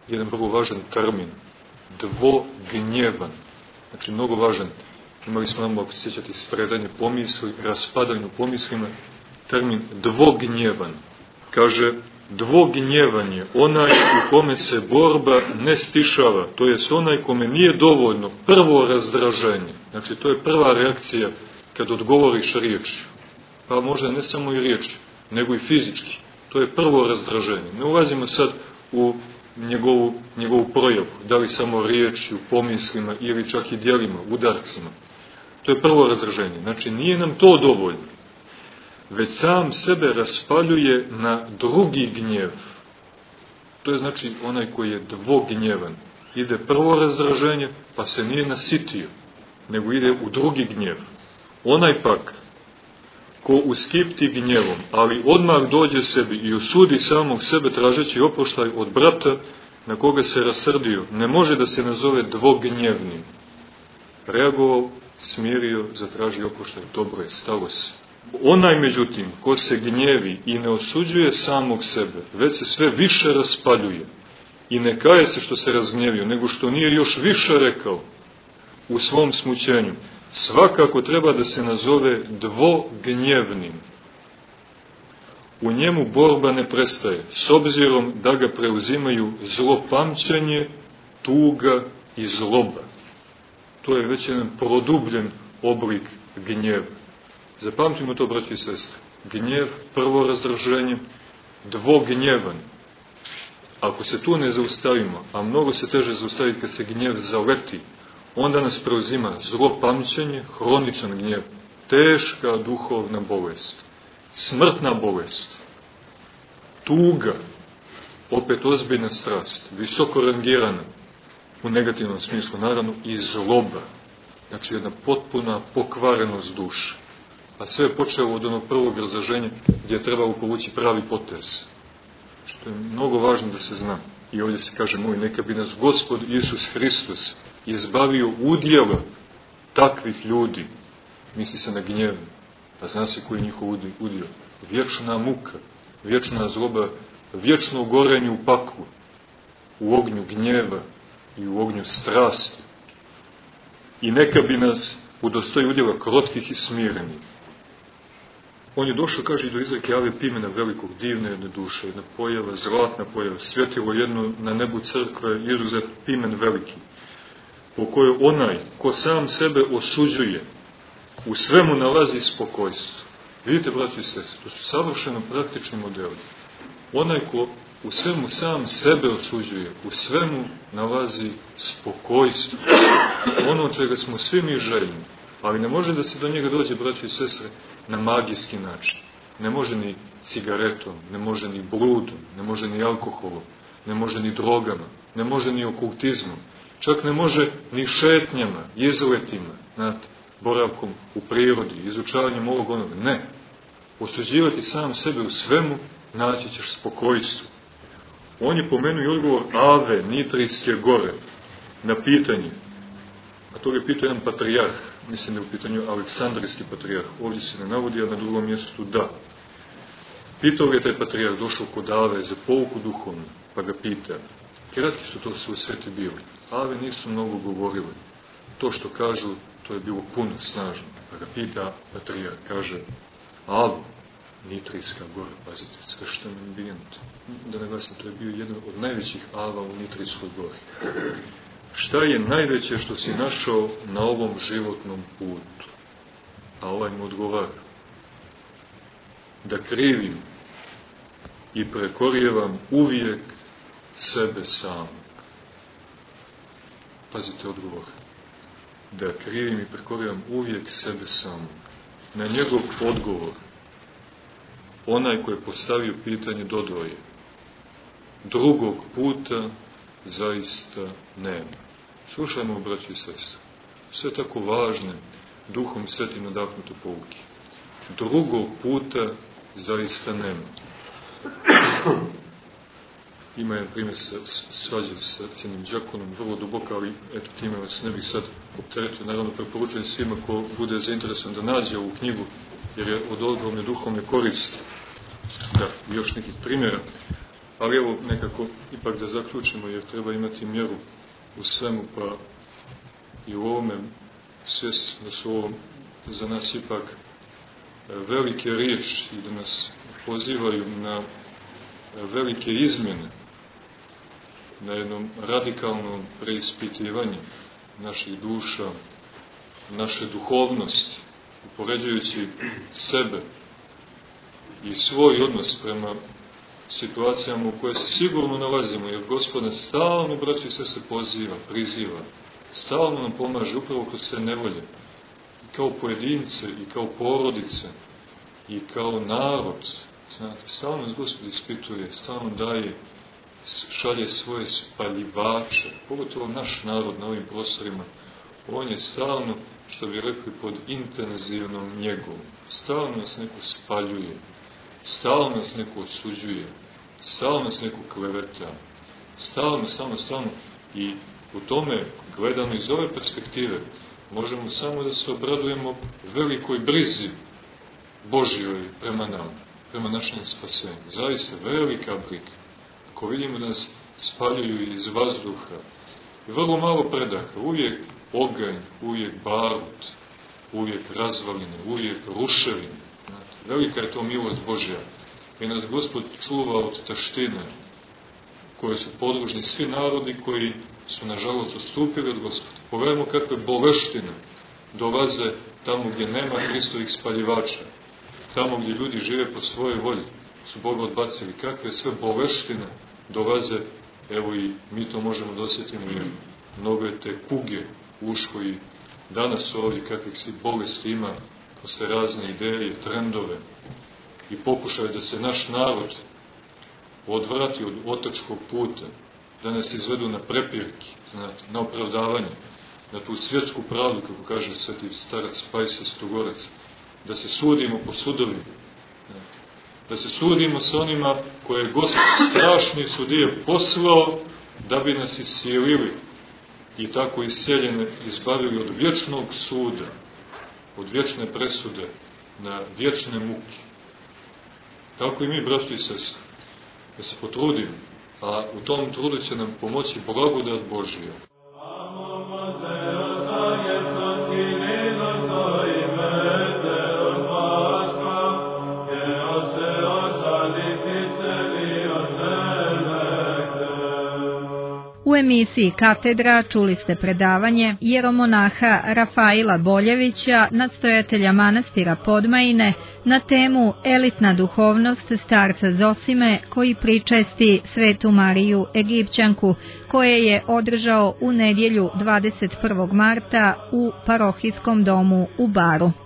jedan vrlo važan termin. Dvognjevan. Znači, mnogo važan. Imali smo nam, ako se sjećate, spredanje pomisli, raspadanju pomislima, termin dvognjevan. Kaže, dvognjevan je onaj u kome se borba ne stišava, to jest onaj kome nije dovoljno prvo razdraženje. Znači, to je prva reakcija kad odgovoriš riječju. Pa možda ne samo i riječju, nego i fizički. To je prvo razdraženje. Ne ulazimo sad u njegovu projavu, da li samo riječju, pomislima ili čak i djelima, udarcima. To je prvo razdraženje. Znači, nije nam to dovoljno. Već sam sebe raspaljuje na drugi gnjev. To je znači onaj koji je dvognjevan. Ide prvo razdraženje, pa se nije nasitio, nego ide u drugi gnjev. Onaj pak, ko uskipti gnjevom, ali odmah dođe sebi i osudi samog sebe tražeći oproštaj od brata na koga se rasrdio, ne može da se nazove dvognjevnim. Reagovao, smirio, zatražio oproštaj, dobro je, stalo se. Onaj, međutim, ko se gnjevi i ne osuđuje samog sebe, već se sve više raspaljuje i ne kaje se što se razgnjevio, nego što nije još više rekao u svom smućenju, svakako treba da se nazove dvognjevnim. U njemu borba ne prestaje, s obzirom da ga preuzimaju zlopamćenje, tuga i zloba. To je već jedan produbljen oblik gnjeva. Zapamtimo to, braći i sestre. Gnjev, prvo razdraženje, dvognjevan. Ako se tu ne zaustavimo, a mnogo se teže zaustaviti kad se gnjev zaleti, onda nas preuzima zlopamćenje, hroničan gnjev, teška duhovna bolest, smrtna bolest, tuga, opet ozbiljna strast, visoko rangirana, u negativnom smislu, naravno, i zloba. Znači, jedna potpuna pokvarenost duše. A sve je počelo od onog prvog razdraženja gdje je trebalo povući pravi potez. Što je mnogo važno da se zna. I ovdje se kaže, moj, neka bi nas Gospod Isus Hristos izbavio udjela takvih ljudi. Misli se na gnjev. A zna se koji je njihov udjel. Vječna muka, vječna zloba, vječno gorenje u paklu, u ognju gnjeva i u ognju strasti. I neka bi nas udostojio udjela krotkih i smirenih. On je došao, kaže, do izreke Ave Pimena velikog, divne jedne duše, jedna pojava, zlatna pojava, svjetilo jedno na nebu crkve, izuzet Pimen veliki, po kojoj onaj, ko sam sebe osuđuje, u svemu nalazi spokojstvo. Vidite, braći i sestri, to su savršeno praktični modeli. Onaj ko u svemu sam sebe osuđuje, u svemu nalazi spokojstvo. Ono čega smo svi mi željni, ali ne može da se do njega dođe, braći i sestre, na magijski način. Ne može ni cigaretom, ne može ni bludom, ne može ni alkoholom, ne može ni drogama, ne može ni okultizmom, čak ne može ni šetnjama, izletima, znate, boravkom u prirodi, izučavanjem ovog onoga. Ne. Osuđivati sam sebe u svemu, naći ćeš spokojstvo. On je pomenuo i odgovor Ave, Nitrijske gore, na pitanje. A to je pitao jedan patrijarh, mislim da je u pitanju Aleksandrijski patrijarh. Ovdje se ne navodi, a na drugom mjestu da. Pitao je taj patrijarh, došao kod Ave za pouku duhovnu, pa ga pita. Kratki što to su u sveti bili. Ave nisu mnogo govorili. To što kažu, to je bilo puno, snažno. Pa ga pita patrijarh, kaže, Ave, Nitrijska gora, pazite, skršten ambijent. Da naglasim, to je bio jedan od najvećih ava u Nitrijskoj gori. Šta je najveće što si našao na ovom životnom putu? A ovaj mu odgovara. Da krivim i prekorijevam uvijek sebe samog. Pazite odgovor. Da krivim i prekorijevam uvijek sebe samog. Na njegov odgovor onaj koji je postavio pitanje dodvoje. Drugog puta zaista nema. Slušajmo, braći i sestre, sve tako važne, Duhom Svetim nadahnute pouke. Drugog puta zaista nema. Ima jedan primjer svađa sa cijenim đakonom, vrlo duboka, ali eto, time vas ne bih sad opteretio. Naravno, preporučujem svima ko bude zainteresovan da nađe ovu knjigu, jer je od ogromne duhovne koristi. Da, još nekih primjera. Ali evo nekako ipak da zaključimo, jer treba imati mjeru u svemu, pa i u ovome svjesni da su ovo za nas ipak velike riječi i da nas pozivaju na velike izmjene, na jednom radikalnom preispitivanju naših duša, naše duhovnosti, upoređujući sebe i svoj odnos prema situacijama u koje se sigurno nalazimo, jer Gospod nas stalno, braći i sestre, poziva, priziva, stalno nam pomaže upravo kroz te nevolje, i kao pojedince, i kao porodice, i kao narod. Znate, stalno nas Gospod ispituje, stalno daje, šalje svoje spaljivače, pogotovo naš narod na ovim prostorima. On je stalno, što bi rekli, pod intenzivnom njegom. Stalno nas neko spaljuje, stalno nas neko osuđuje, stalno nas neko kleveta, stalno. I u tome, gledano iz ove perspektive, možemo samo da se obradujemo velikoj brizi Božjoj prema nama, prema našem spasenju. Zaista velika briga. Ako vidimo da nas spaljuju iz vazduha, vrlo malo predaha, uvijek oganj, uvijek barut, uvijek razvaline, uvijek ruševine. Velika je to milost Božja. I nas Gospod čuva od taštine, koje su podružni svi narodi koji su, nažalost, odstupili od Gospoda. Pogledajmo kakve boleštine dolaze tamo gdje nema Hristovih spaljivača, tamo gdje ljudi žive po svojoj volji, su Boga odbacili. Kakve sve boleštine dolaze, evo i mi to možemo dosjetiti, jer mnogo je te kuge u ušku i danas ovdje kakvih si bolesti ima, posle razne ideje, trendove i pokušaju da se naš narod odvrati od otačkog puta, da nas izvedu na prepirki, znate, na opravdavanje, na tu svjetsku pravdu, kako kaže sveti starac Pajsije Strugorac, da se sudimo po sudovima, da se sudimo sa onima koje je Gospod strašni sudije poslao da bi nas iscijelili i tako isceljene izbavili od vječnog suda, od vječne presude na vječne muke. Tako i mi, braći i sestre, da se potrudimo, a u tom trudu će nam pomoći blagodat Božja. U emisiji Katedra čuli ste predavanje jeromonaha Rafaila Boljevića, nadstojatelja manastira Podmajine, na temu Elitna duhovnost starca Zosime, koji pričesti Svetu Mariju Egipćanku, koje je održao u nedjelju 21. marta u parohijskom domu u Baru.